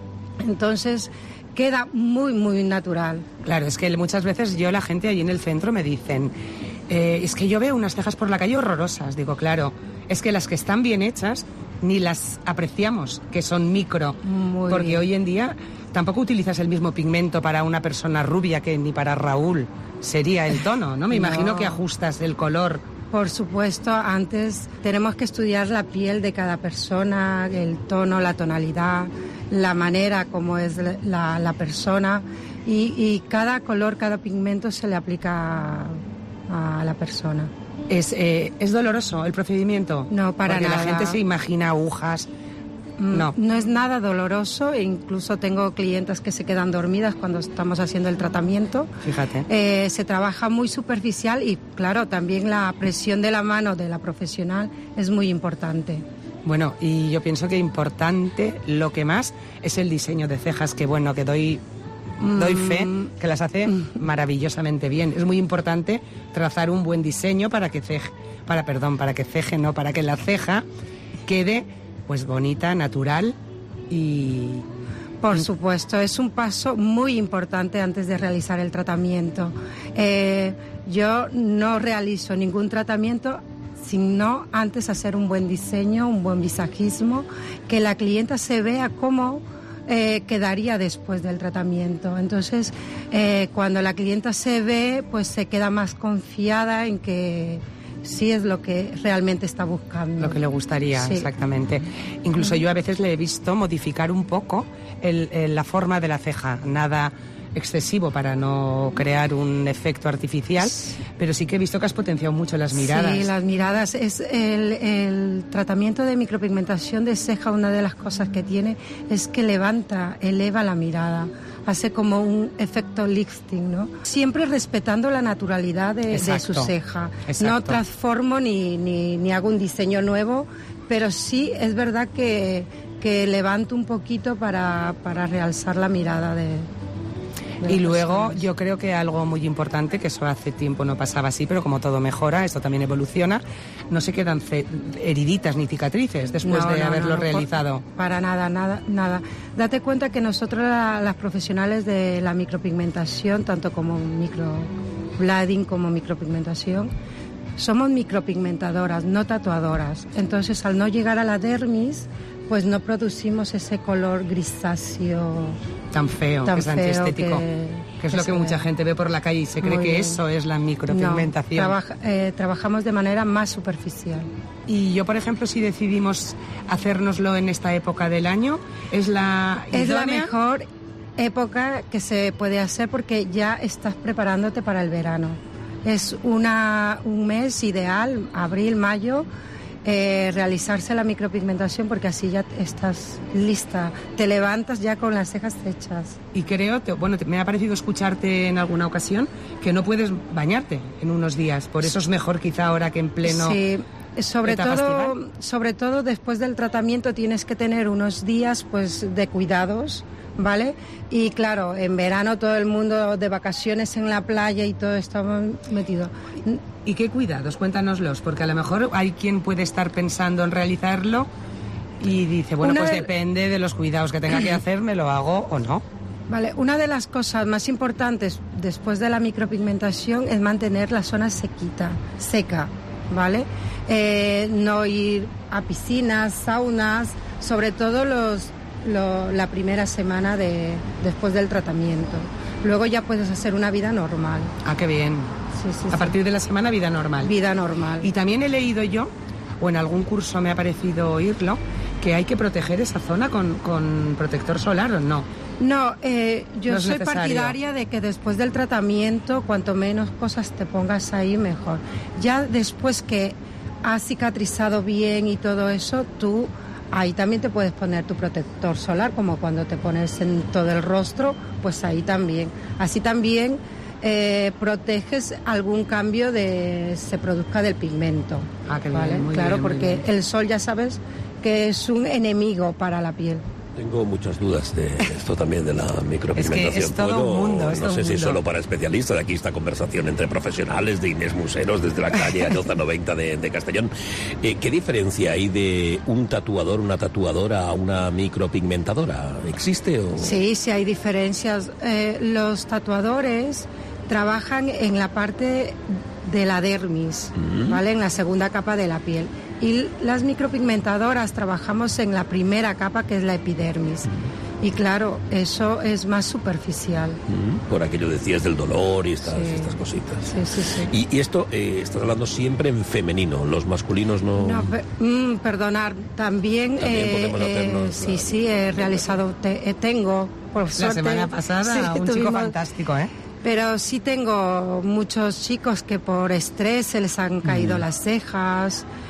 Entonces queda muy, muy natural. Claro, es que muchas veces yo, la gente allí en el centro me dicen, eh, es que yo veo unas cejas por la calle horrorosas. Digo, claro, es que las que están bien hechas ni las apreciamos, que son micro. Muy porque bien. Hoy en día tampoco utilizas el mismo pigmento para una persona rubia que ni para Raúl sería el tono, ¿no? Me imagino No. que ajustas el color. Por supuesto, antes tenemos que estudiar la piel de cada persona, el tono, la tonalidad, la manera como es la, la persona y, y cada color, cada pigmento se le aplica a, a la persona. ¿Es, eh, ¿Es doloroso el procedimiento? No, para porque nada. la gente se imagina agujas. Mm, No. No es nada doloroso e incluso tengo clientas que se quedan dormidas cuando estamos haciendo el tratamiento. Fíjate. Eh, se trabaja muy superficial y, claro, también la presión de la mano de la profesional es muy importante. Bueno, y yo pienso que importante, lo que más, es el diseño de cejas, que bueno, que doy doy fe que las hace maravillosamente bien. Es muy importante trazar un buen diseño para que ceje, para perdón, para que ceje, no, para que la ceja quede pues bonita, natural y... Por supuesto, es un paso muy importante antes de realizar el tratamiento. Eh, yo no realizo ningún tratamiento sino antes hacer un buen diseño, un buen visajismo, que la clienta se vea cómo eh, quedaría después del tratamiento. Entonces, eh, cuando la clienta se ve, pues se queda más confiada en que sí es lo que realmente está buscando. Lo que le gustaría, sí. Exactamente. Incluso yo a veces le he visto modificar un poco el, el, la forma de la ceja, nada excesivo para no crear un efecto artificial, pero sí que he visto que has potenciado mucho las miradas. Sí, las miradas. Es el, el tratamiento de micropigmentación de ceja, una de las cosas que tiene es que levanta, eleva la mirada. Hace como un efecto lifting, ¿no? Siempre respetando la naturalidad de, de su ceja. Exacto. No transformo ni, ni, ni hago un diseño nuevo, pero sí es verdad que, que levanto un poquito para, para realzar la mirada de... Y luego yo creo que algo muy importante, que eso hace tiempo no pasaba así, pero como todo mejora, esto también evoluciona, no se quedan heriditas ni cicatrices después no, de no, haberlo no, realizado. Por, para nada, nada, nada. Date cuenta que nosotros, la, las profesionales de la micropigmentación, tanto como microblading como micropigmentación, somos micropigmentadoras, no tatuadoras. Entonces, al no llegar a la dermis, pues no producimos ese color grisáceo tan feo, tan que es feo antiestético, que, que es que lo que mucha ve. gente ve por la calle y se cree Muy que bien. eso es la micropigmentación. No, trabaja, eh, trabajamos de manera más superficial. Y yo, por ejemplo, si decidimos hacérnoslo en esta época del año, ¿es la idónea? Es la mejor época que se puede hacer porque ya estás preparándote para el verano. Es una, un mes ideal, abril, mayo, Eh, realizarse la micropigmentación porque así ya estás lista, te levantas ya con las cejas hechas. Y creo, te, bueno, te, me ha parecido escucharte en alguna ocasión que no puedes bañarte en unos días, por eso es mejor quizá ahora que en pleno... Sí, sobre todo, sobre todo después del tratamiento tienes que tener unos días pues de cuidados, ¿vale? Y claro, en verano todo el mundo de vacaciones en la playa y todo está metido. ¿Y qué cuidados? Cuéntanoslos, porque a lo mejor hay quien puede estar pensando en realizarlo y dice, bueno, una pues de... depende de los cuidados que tenga que hacer, me lo hago o no. Vale, una de las cosas más importantes después de la micropigmentación es mantener la zona sequita, seca, ¿vale? Eh, no ir a piscinas, saunas, sobre todo los, lo, la primera semana de, después del tratamiento. Luego ya puedes hacer una vida normal. Ah, qué bien. Sí, sí, a sí. partir de la semana, vida normal. Vida normal. Y también he leído yo, o en algún curso me ha parecido oírlo, que hay que proteger esa zona con, con protector solar, ¿o no? No, eh, yo no es soy necesario. partidaria de que después del tratamiento, cuanto menos cosas te pongas ahí, mejor. Ya después que has cicatrizado bien y todo eso, tú ahí también te puedes poner tu protector solar, como cuando te pones en todo el rostro, pues ahí también. Así también eh, proteges algún cambio de se produzca del pigmento. Ah, qué ¿vale? bien, muy claro, bien, muy porque bien. el sol ya sabes que es un enemigo para la piel. Tengo muchas dudas de esto también de la micropigmentación. Es que es todo ¿Puedo? un mundo, es no todo sé un si mundo. solo para especialistas, de aquí esta conversación entre profesionales de Inés Museros desde la calle Añoza noventa de, de Castellón. Eh, ¿Qué diferencia hay de un tatuador, una tatuadora a una micropigmentadora? ¿Existe o...? Sí, sí hay diferencias. Eh, los tatuadores trabajan en la parte de la dermis, Mm. ¿vale? En la segunda capa de la piel. Y las micropigmentadoras trabajamos en la primera capa, que es la epidermis. Mm. Y claro, eso es más superficial. Mm, Por aquello decías del dolor y estas, Sí. estas cositas. Sí, sí, sí. Y, y esto, eh, estás hablando siempre en femenino, los masculinos no... No, pe- mm, perdonar, también... También podemos hacernos, sí, claro. sí, he realizado, te- eh, tengo, por La suerte... semana pasada, sí, un chico tuvimos- fantástico, ¿eh? Pero sí tengo muchos chicos que por estrés se les han caído Mm. las cejas,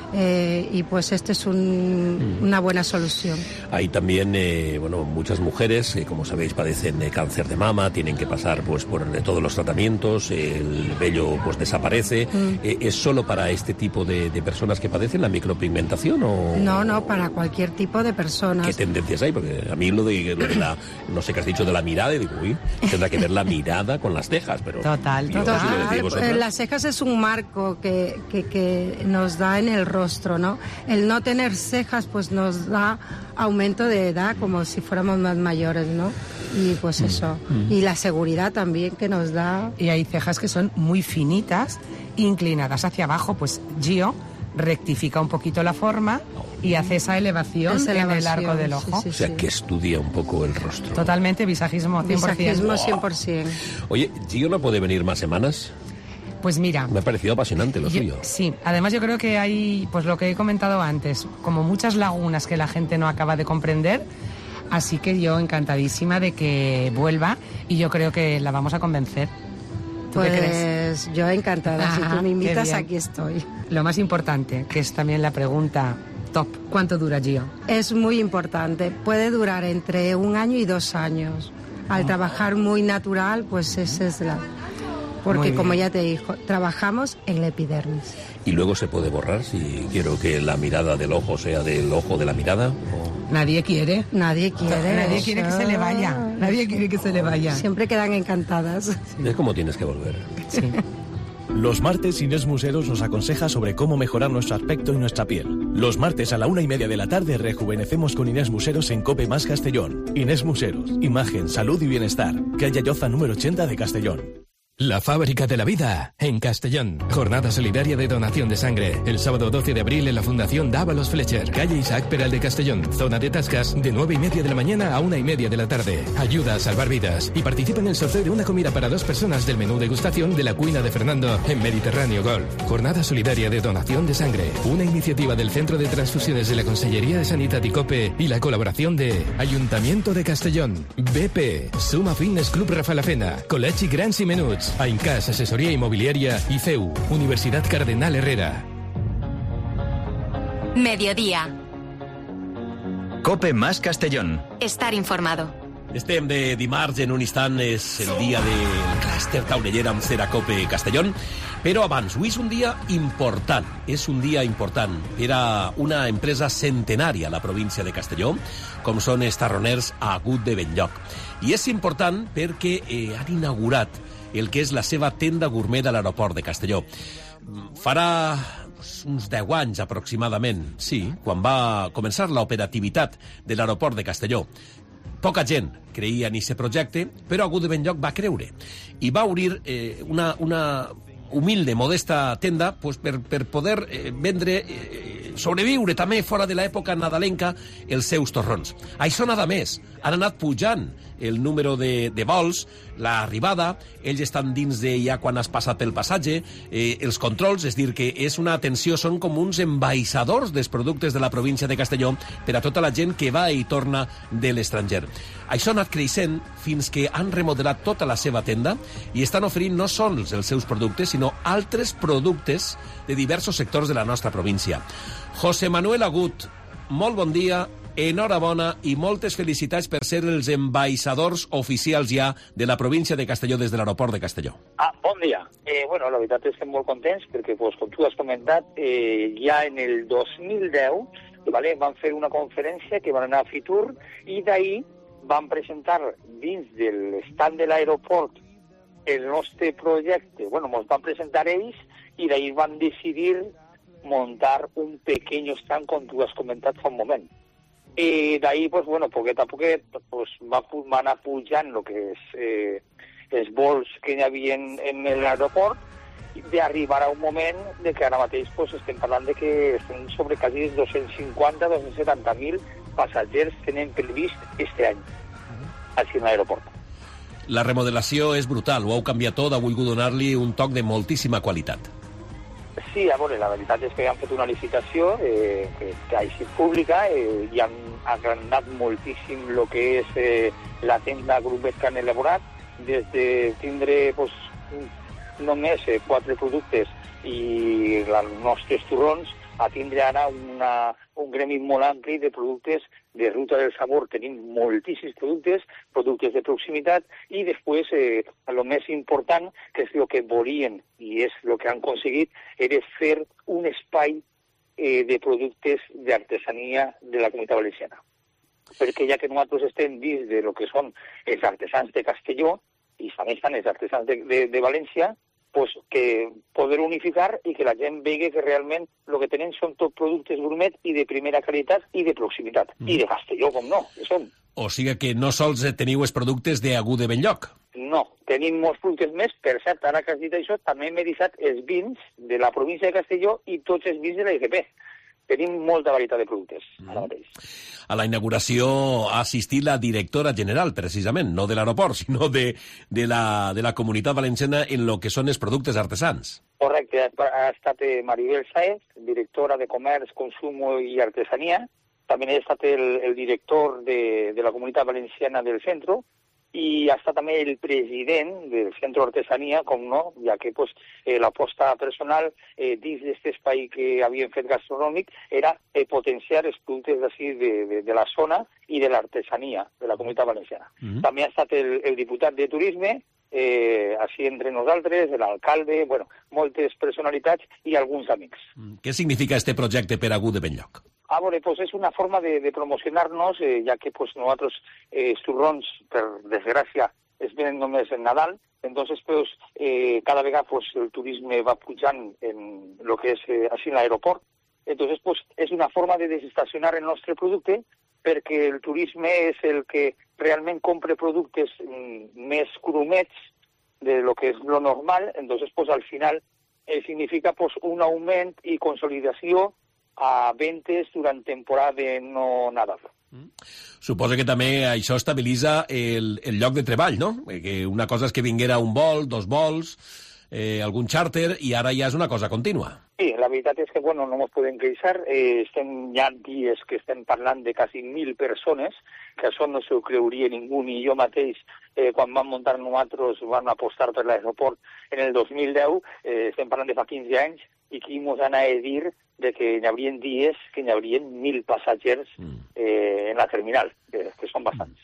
eh, y pues este es un, una buena solución. Hay también, eh, bueno, muchas mujeres que, como sabéis, padecen de cáncer de mama, tienen que pasar pues por eh, todos los tratamientos, el vello pues desaparece. Mm. Eh, ¿Es solo para este tipo de, de personas que padecen la micropigmentación o...? No, no, para cualquier tipo de personas. ¿Qué tendencias hay? Porque a mí lo de, lo de la, no sé qué has dicho de la mirada, y digo, uy, tendrá que ver la mirada con las cejas, pero... Total, yo, total. Si lo decís vosotras... Las cejas es un marco que, que, que nos da en el rostro, ¿no? El no tener cejas pues nos da aumento de edad como si fuéramos más mayores, ¿no? Y pues eso. Mm. Y la seguridad también que nos da. Y hay cejas que son muy finitas, inclinadas hacia abajo, pues Gio rectifica un poquito la forma y hace esa elevación, esa elevación en el arco del ojo. Sí, sí, o sea, sí. que estudia un poco el rostro. Totalmente, visajismo cien por ciento. Visajismo cien por ciento. Oh. Oye, ¿Gio no puede venir más semanas? Pues mira... Me ha parecido apasionante lo yo, suyo. Sí, además yo creo que hay, pues lo que he comentado antes, como muchas lagunas que la gente no acaba de comprender, así que yo encantadísima de que vuelva y yo creo que la vamos a convencer. ¿Tú pues qué crees? Yo encantada, Ajá, si tú me invitas aquí estoy. Lo más importante, que es también la pregunta top, ¿cuánto dura Gio? Es muy importante, puede durar entre un año y dos años. Al oh. trabajar muy natural, pues esa es la... Porque, como ya te dijo, trabajamos en la epidermis. ¿Y luego se puede borrar si quiero que la mirada del ojo sea del ojo de la mirada? ¿O? Nadie quiere. Nadie quiere. Nadie quiere que se le vaya. Nadie quiere que se le vaya. Siempre quedan encantadas. Es como tienes que volver. Sí. Los martes Inés Museros nos aconseja sobre cómo mejorar nuestro aspecto y nuestra piel. Los martes a la una y media de la tarde rejuvenecemos con Inés Museros en Cope Más Castellón. Inés Museros, imagen, salud y bienestar. Calle Lloza número ochenta de Castellón. La Fábrica de la Vida, en Castellón. Jornada solidaria de donación de sangre. El sábado doce de abril en la Fundación Dávalos Fletcher. Calle Isaac Peral de Castellón. Zona de Tascas, de nueve y media de la mañana a una y media de la tarde. Ayuda a salvar vidas. Y participa en el sorteo de una comida para dos personas del menú degustación de la cuina de Fernando en Mediterráneo Golf. Jornada solidaria de donación de sangre. Una iniciativa del Centro de Transfusiones de la Consellería de Sanitat y COPE y la colaboración de Ayuntamiento de Castellón, B P, Suma Fitness Club Rafalafena, Col·legi Grans i Menuts, Aincas Asesoría Inmobiliaria y C E U, Universidad Cardenal Herrera. Mediodía. Cope Más Castellón. Estar informado. Estem de dimarts, en un instant és el dia del clúster taulellera amb Cera Cope Castellón, però abans, avui és un dia important, és un dia important. Era una empresa centenària a la província de Castelló, com són els Tarroners a Agut de Benlloc. I és important perquè eh, han inaugurat el que és la seva tenda gourmet a l'aeroport de Castelló. Farà pues, uns deu anys aproximadament, sí, quan va començar l'operativitat de l'aeroport de Castelló. Poca gent creia en aquest projecte, però Agut de Benlloc va creure i va obrir eh, una, una humilde, modesta tenda pues, per, per poder eh, vendre, eh, sobreviure també fora de l'època nadalenca els seus torrons. Això nada més, han anat pujant el número de, de vols, l'arribada, ells estan dins de ja quan has passat pel passatge, eh, els controls, és dir, que és una atenció, són com uns ambaixadors dels productes de la província de Castelló per a tota la gent que va i torna de l'estranger. Això ha anat creixent fins que han remodelat tota la seva tenda i estan oferint no sols els seus productes, sinó altres productes de diversos sectors de la nostra província. José Manuel Agut, molt bon dia, enhorabona i moltes felicitats per ser els ambaixadors oficials ja de la província de Castelló des de l'aeroport de Castelló. Ah, bon dia. Eh, bueno, la veritat és que estem molt contents perquè, pues, com tu has comentat, eh, ja en el dos mil deu vale, van fer una conferència que van anar a Fitur i d'ahir van presentar dins de l'estand de l'aeroport el nostre projecte. Bueno, ens van presentar ells i d'ahir van decidir muntar un pequeño stand, com tu has comentat fa un moment. Y de ahí, pues bueno, poquet a poquet, pues va, va anar pujant lo que és eh, els vols que hi havia en, en l'aeroport, d'arribar a un moment de que ara mateix pues, estem parlant de que estem sobre quasi dos-cents cinquanta a dos-cents setanta mil passatgers tenen previst este any així en l'aeroport. La remodelació és brutal, ho heu canviat tot, ha volgut donar-li un toc de moltíssima qualitat. Sí, a veure, la veritat és que han fet una licitació eh, que, que ha sigut pública eh, i han agrandat moltíssim el que és eh, la tenda grupet que han elaborat, des de tindre pues, només eh, quatre productes i els nostres torrons, a tindre ara una, un gremi molt ampli de productes de ruta del sabor. Tenim moltíssims productes, productes de proximitat, i després, eh, el més important, que és el que volien i és el que han aconseguit, era fer un espai eh, de productes d'artesania de la Comunitat Valenciana. Perquè ja que nosaltres estem dins de lo que són els artesans de Castelló, i també estan els artesans de, de, de València, pues que poder unificar i que la gent vegi que realment el que tenen són tot productes gourmet i de primera qualitat i de proximitat. Mm. I de Castelló, com no, que són. O sigui que no sols teniu els productes d'Agut de Benlloc. No, tenim molts productes més. Per cert, ara que has dit això, també m'he deixat els vins de la província de Castelló i tots els vins de la I G P. Tenim molta varietat de productes, mm. ara mateix. A la inauguració ha assistit la directora general, precisament, no de l'aeroport, sinó de, de, la, de la Comunitat Valenciana en lo que són els productes artesans. Correcte, ha estat Maribel Sáez, directora de Comerç, Consum i Artesania. També ha estat el, el director de, de la Comunitat Valenciana del Centro, i ha estat també el president del Centro Artesania, com no, ja que pues, eh, l'aposta personal eh, dins d'aquest espai que havien fet gastronòmic era eh, potenciar els productes d'ací de, de, de la zona i de l'artesania de la Comunitat Valenciana. Mm-hmm. També ha estat el, el diputat de Turisme, eh, així entre nosaltres, l'alcalde, bueno, moltes personalitats i alguns amics. Mm. Què significa este projecte per Agut de Benlloc? Ah, bueno, pues es una forma de, de promocionar-nos, eh, ya que pues nosotros eh, turrons, per desgràcia, es venen només en Nadal, entonces pues eh, cada vegada pues el turisme va pujant en lo que es eh, així en l'aeroport, entonces pues es una forma de desestacionar el nostre producte, perquè el turisme és el que realment compra productes mm, més crumets de lo que és lo normal, entonces pues al final eh, significa pues un augment i consolidació a ventes durant temporada de no Nadal. Mm. Suposa que també això estabilitza el, el lloc de treball, no? Que una cosa és que vinguera un vol, dos vols, eh, algun charter, i ara ja és una cosa contínua. Sí, la veritat és que, bueno, no ens podem queixar. Eh, estem ja dies que estem parlant de quasi mil persones, que això no s'ho creuria ningú, ni jo mateix, eh, quan vam muntar nosaltres, vam apostar per l'aeroport en el dos mil deu, eh, estem parlant de fa quinze anys, i qui ens anava a dir de que hi haurien dies que hi haurien mil passatgers eh, en la terminal, que, que són bastants.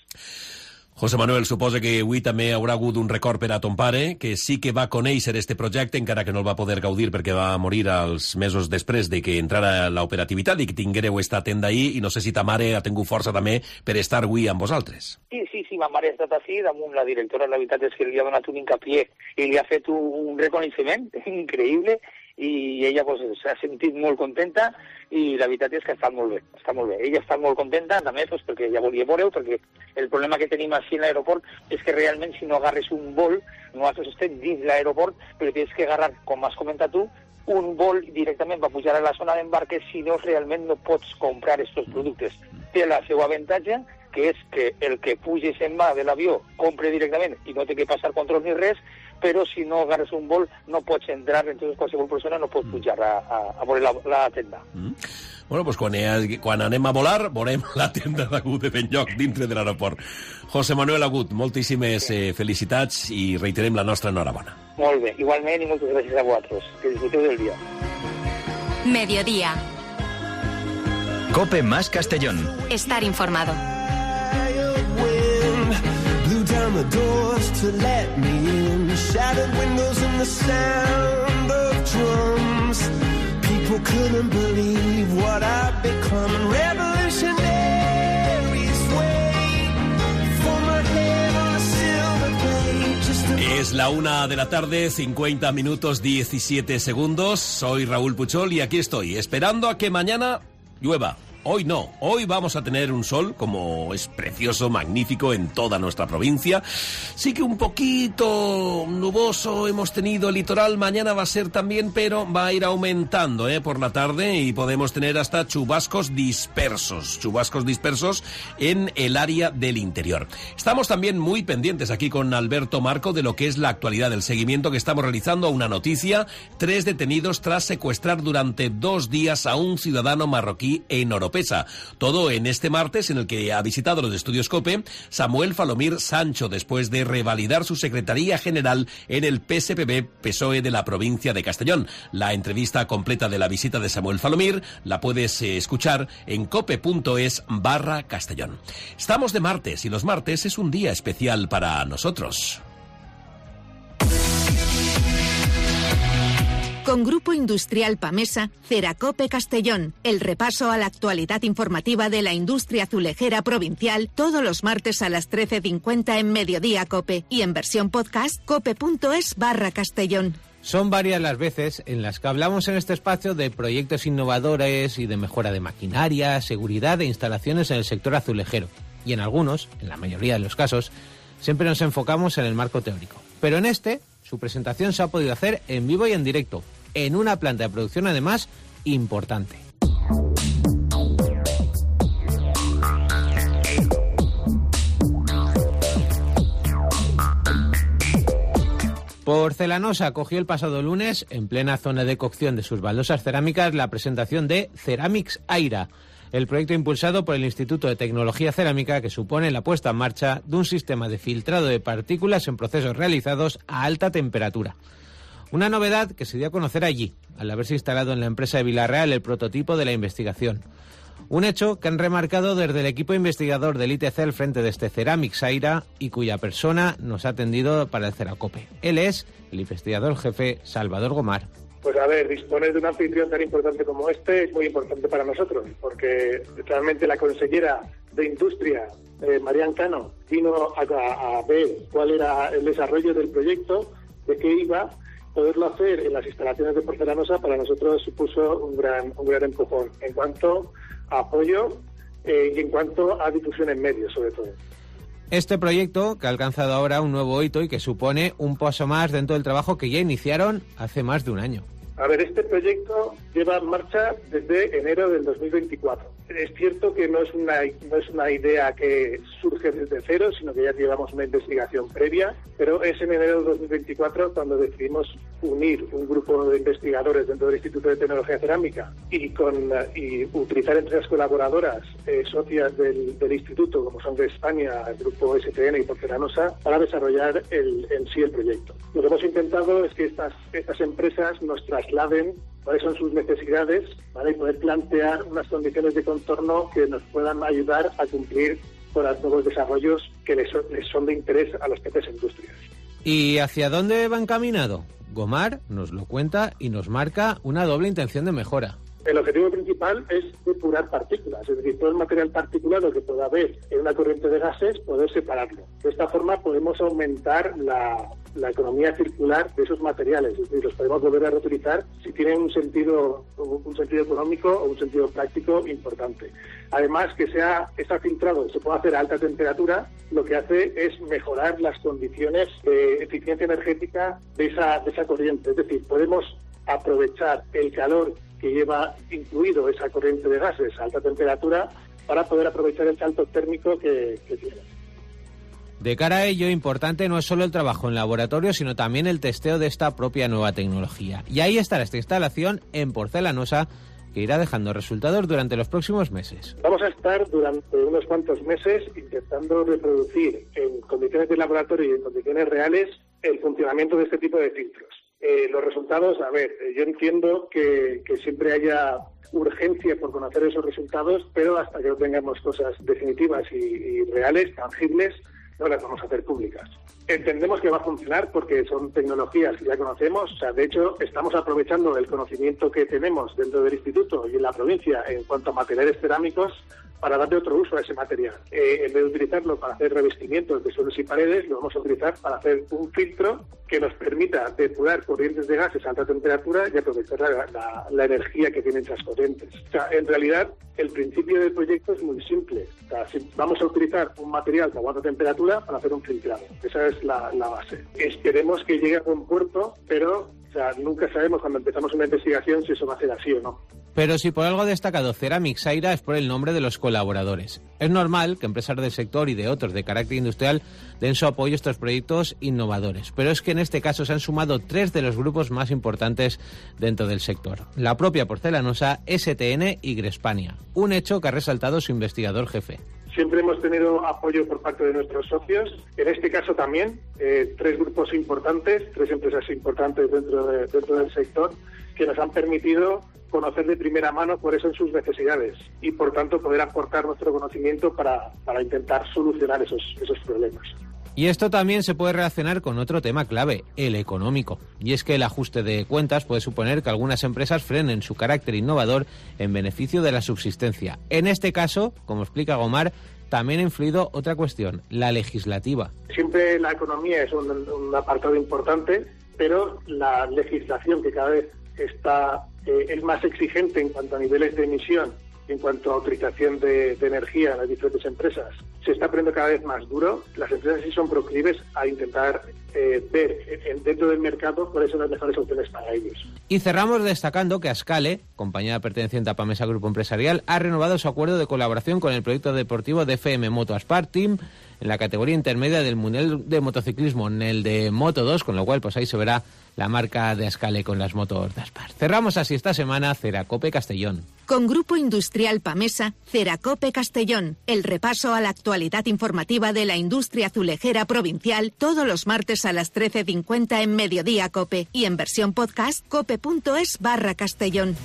José Manuel, suposa que avui també haurà hagut un record per a ton pare, que sí que va conèixer este projecte, encara que no el va poder gaudir perquè va morir als mesos després de que entrara l'operativitat i que tinguéreu esta tenda ahir, i no sé si ta mare ha tingut força també per estar avui amb vosaltres. Sí, sí, sí, ma mare ha estat així, damunt la directora, la veritat és que li ha donat un hincapié i li ha fet un, un reconeixement increïble, i ella pues, s'ha sentit molt contenta i la veritat és que està molt bé, està molt bé. Ella està molt contenta també pues, perquè ja volia veure-ho, perquè el problema que tenim així en l'aeroport és que realment si no agarres un vol, nosaltres estem dins l'aeroport, però tens que agarrar, com has comentat tu, un vol directament va pujar a la zona d'embarque, si no realment no pots comprar aquests productes. Té la seva avantatge, que és que el que puja i se'n va de l'avió compre directament i no té que passar control ni res, però si no agarres un vol no pots entrar, entonces qualsevol persona no pot pujar a, a, a veure la, la tenda. Mm. Bueno, pues quan, he, quan anem a volar, veurem la tenda d'Agut de Benlloc dintre de l'aeroport. José Manuel Agut, moltíssimes eh, felicitats i reiterem la nostra enhorabona. Molt bé, igualment i moltes gràcies a vosaltres. Que disfruteu del dia. Mediodía. Cope más Castellón. Estar informado. Down the doors to let me in, shattered windows and the sound of drums. People couldn't believe what I'd become. Revolutionaries wait for my head on a silver plate. Just a... Es la una de la tarde, cincuenta minutos diecisiete segundos. Soy Raúl Puchol y aquí estoy, esperando a que mañana llueva. Hoy no, hoy vamos a tener un sol, como es precioso, magnífico en toda nuestra provincia. Sí que un poquito nuboso hemos tenido el litoral, mañana va a ser también, pero va a ir aumentando ¿eh? por la tarde y podemos tener hasta chubascos dispersos, chubascos dispersos en el área del interior. Estamos también muy pendientes aquí con Alberto Marco de lo que es la actualidad del seguimiento que estamos realizando a una noticia. Tres detenidos tras secuestrar durante dos días a un ciudadano marroquí en Oropesa. Copesa. Todo en este martes en el que ha visitado los estudios COPE Samuel Falomir Sancho, después de revalidar su secretaría general en el P S P B P S O E de la provincia de Castellón. La entrevista completa de la visita de Samuel Falomir la puedes eh, escuchar en cope.es barra Castellón. Estamos de martes y los martes es un día especial para nosotros. Con Grupo Industrial Pamesa, Ceracope Castellón, el repaso a la actualidad informativa de la industria azulejera provincial todos los martes a las trece cincuenta en Mediodía Cope y en versión podcast cope.es barra Castellón. Son varias las veces en las que hablamos en este espacio de proyectos innovadores y de mejora de maquinaria, seguridad e instalaciones en el sector azulejero. Y en algunos, en la mayoría de los casos, siempre nos enfocamos en el marco teórico. Pero en este, su presentación se ha podido hacer en vivo y en directo, en una planta de producción además importante. Porcelanosa acogió el pasado lunes, en plena zona de cocción de sus baldosas cerámicas, la presentación de Ceramics Aira, el proyecto impulsado por el Instituto de Tecnología Cerámica que supone la puesta en marcha de un sistema de filtrado de partículas en procesos realizados a alta temperatura. Una novedad que se dio a conocer allí, al haberse instalado en la empresa de Villarreal el prototipo de la investigación. Un hecho que han remarcado desde el equipo investigador del I T C al frente de este Ceramics Aira y cuya persona nos ha atendido para el Ceracope. Él es el investigador jefe Salvador Gomar. Pues a ver, disponer de un anfitrión tan importante como este es muy importante para nosotros, porque realmente la consejera de Industria, eh, Marian Cano, vino a, a, a ver cuál era el desarrollo del proyecto, de qué iba. Poderlo hacer en las instalaciones de Porcelanosa para nosotros supuso un gran, un gran empujón en cuanto a apoyo eh, y en cuanto a difusión en medios, sobre todo. Este proyecto, que ha alcanzado ahora un nuevo hito y que supone un paso más dentro del trabajo que ya iniciaron hace más de un año. A ver, este proyecto lleva en marcha desde enero del dos mil veinticuatro. Es cierto que no es una no es una idea que surge desde cero, sino que ya llevamos una investigación previa, pero es en enero del dos mil veinticuatro cuando decidimos unir un grupo de investigadores dentro del Instituto de Tecnología Cerámica y con y utilizar empresas colaboradoras, eh, socias del, del instituto, como son de España, el grupo S T N y Porcelanosa, para desarrollar el, en sí el proyecto. Lo que hemos intentado es que estas, estas empresas nos trasladen cuáles son sus necesidades, ¿vale? Y poder plantear unas condiciones de contorno que nos puedan ayudar a cumplir con los nuevos desarrollos que les son, les son de interés a las propias industrias. ¿Y hacia dónde va encaminado? Gomar nos lo cuenta y nos marca una doble intención de mejora. El objetivo principal es depurar partículas, es decir, todo el material particulado que pueda haber en una corriente de gases, poder separarlo. De esta forma podemos aumentar la, la economía circular de esos materiales, es decir, los podemos volver a reutilizar si tienen un sentido, un sentido económico o un sentido práctico importante. Además, que sea está filtrado, se puede hacer a alta temperatura, lo que hace es mejorar las condiciones de eficiencia energética de esa, de esa corriente, es decir, podemos aprovechar el calor que lleva incluido esa corriente de gases a alta temperatura para poder aprovechar el salto térmico que, que tiene. De cara a ello, importante no es solo el trabajo en laboratorio, sino también el testeo de esta propia nueva tecnología. Y ahí estará esta instalación en Porcelanosa, que irá dejando resultados durante los próximos meses. Vamos a estar durante unos cuantos meses intentando reproducir en condiciones de laboratorio y en condiciones reales el funcionamiento de este tipo de filtros. Eh, los resultados, a ver, eh, yo entiendo que, que siempre haya urgencia por conocer esos resultados, pero hasta que no tengamos cosas definitivas y, y reales, tangibles, no las vamos a hacer públicas. Entendemos que va a funcionar porque son tecnologías que ya conocemos, o sea, de hecho estamos aprovechando el conocimiento que tenemos dentro del instituto y en la provincia en cuanto a materiales cerámicos para darle otro uso a ese material. Eh, en vez de utilizarlo para hacer revestimientos de suelos y paredes, lo vamos a utilizar para hacer un filtro que nos permita depurar corrientes de gases a alta temperatura y aprovechar la, la, la energía que tienen esas corrientes. O sea, en realidad, el principio del proyecto es muy simple. O sea, si vamos a utilizar un material que aguanta temperatura para hacer un filtrado. Esa es la, la base. Esperemos que llegue a buen puerto, pero o sea, nunca sabemos cuando empezamos una investigación si eso va a ser así o no. Pero si por algo ha destacado Ceramics Aira es por el nombre de los colaboradores. Es normal que empresas del sector y de otros de carácter industrial den su apoyo a estos proyectos innovadores, pero es que en este caso se han sumado tres de los grupos más importantes dentro del sector. La propia porcelanosa, S T N y Grespania, un hecho que ha resaltado su investigador jefe. Siempre hemos tenido apoyo por parte de nuestros socios. En este caso también, eh, tres grupos importantes, tres empresas importantes dentro, de, dentro del sector, que nos han permitido conocer de primera mano cuáles son sus necesidades y, por tanto, poder aportar nuestro conocimiento para, para intentar solucionar esos, esos problemas. Y esto también se puede relacionar con otro tema clave, el económico. Y es que el ajuste de cuentas puede suponer que algunas empresas frenen su carácter innovador en beneficio de la subsistencia. En este caso, como explica Gomar, también ha influido otra cuestión, la legislativa. Siempre la economía es un, un apartado importante, pero la legislación, que cada vez está eh, es más exigente en cuanto a niveles de emisión, en cuanto a autorización de, de energía en las diferentes empresas, se está poniendo cada vez más duro. Las empresas sí son proclives a intentar eh, ver en, dentro del mercado cuáles son las mejores opciones para ellos. Y cerramos destacando que Ascale, compañía perteneciente a Pamesa Grupo Empresarial, ha renovado su acuerdo de colaboración con el proyecto deportivo de F M Moto Aspar Team en la categoría intermedia del Mundial de Motociclismo, en el de Moto dos, con lo cual pues ahí se verá la marca de Ascale con las motos de Aspar. Cerramos así esta semana Ceracope Castellón. Con Grupo Industrial Pamesa, Ceracope Castellón, el repaso a la actualidad informativa de la industria azulejera provincial, todos los martes a las trece cincuenta en Mediodía Cope y en versión podcast cope.es barra Castellón.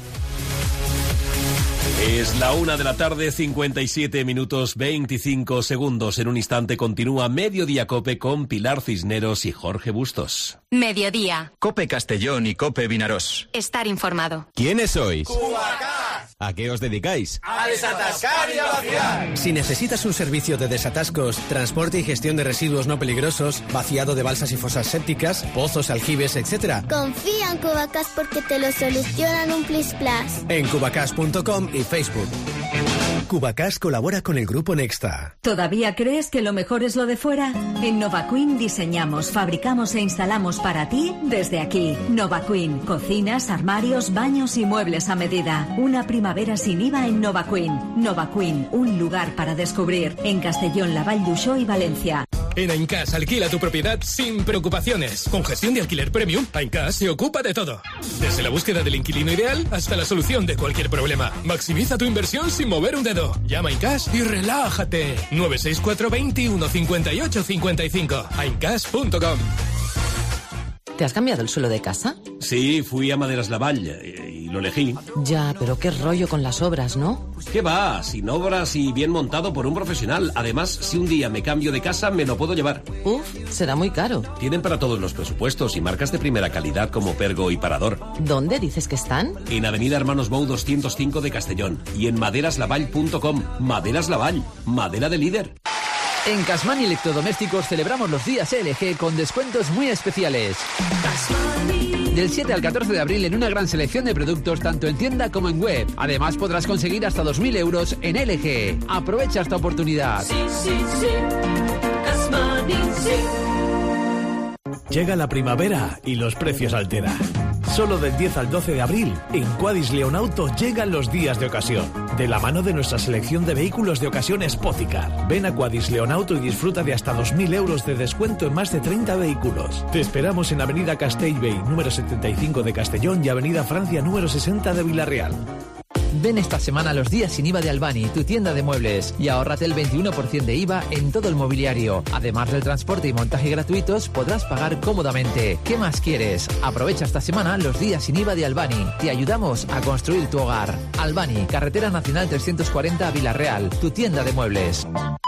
Es la una de la tarde, cincuenta y siete minutos veinticinco segundos. En un instante continúa Mediodía Cope con Pilar Cisneros y Jorge Bustos. Mediodía. Cope Castellón y Cope Vinarós. Estar informado. ¿Quiénes sois? Cubacás. ¿A qué os dedicáis? A desatascar y a vaciar. Si necesitas un servicio de desatascos, transporte y gestión de residuos no peligrosos, vaciado de balsas y fosas sépticas, pozos, aljibes, etcétera, confía en Cubacás porque te lo solucionan un plis plas. En cubacás punto com y Facebook. Cubacás colabora con el Grupo Nexta. ¿Todavía crees que lo mejor es lo de fuera? En Novaqueen diseñamos, fabricamos e instalamos para ti desde aquí. Novaqueen, cocinas, armarios, baños y muebles a medida. Una primavera sin I V A en Novaqueen. Novaqueen, un lugar para descubrir. En Castellón, La Vall d'Uixó y Valencia. En Aincas alquila tu propiedad sin preocupaciones. Con gestión de alquiler premium, Aincas se ocupa de todo. Desde la búsqueda del inquilino ideal hasta la solución de cualquier problema. Maximiza tu inversión sin mover un dedo. Llama a Aincas y relájate. nueve seis cuatro, veintiuno, cincuenta y ocho, cincuenta y cinco. aincas punto com. ¿Te has cambiado el suelo de casa? Sí, fui a Maderas Lavall y lo elegí. Ya, pero qué rollo con las obras, ¿no? ¿Qué va? Sin obras y bien montado por un profesional. Además, si un día me cambio de casa, me lo puedo llevar. Uf, será muy caro. Tienen para todos los presupuestos y marcas de primera calidad como Pergo y Parador. ¿Dónde dices que están? En Avenida Hermanos Bou doscientos cinco de Castellón y en maderas lavall punto com. Maderas Lavall, madera de líder. En Casmani Electrodomésticos celebramos los días L G con descuentos muy especiales. Del siete al catorce de abril en una gran selección de productos tanto en tienda como en web. Además podrás conseguir hasta dos mil euros en L G. Aprovecha esta oportunidad. Sí, sí, sí. Casmani, sí. Llega la primavera y los precios alteran. Solo del diez al doce de abril, en Quadis Leonauto llegan los días de ocasión. De la mano de nuestra selección de vehículos de ocasión Spoticar. Ven a Quadis Leonauto y disfruta de hasta dos mil euros de descuento en más de treinta vehículos. Te esperamos en Avenida Castellbey, número setenta y cinco de Castellón y Avenida Francia, número sesenta de Villarreal. Ven esta semana a los días sin I V A de Albani, tu tienda de muebles, y ahórrate el veintiuno por ciento de I V A en todo el mobiliario. Además del transporte y montaje gratuitos, podrás pagar cómodamente. ¿Qué más quieres? Aprovecha esta semana los días sin I V A de Albani. Te ayudamos a construir tu hogar. Albani, Carretera Nacional trescientos cuarenta a Villarreal, tu tienda de muebles.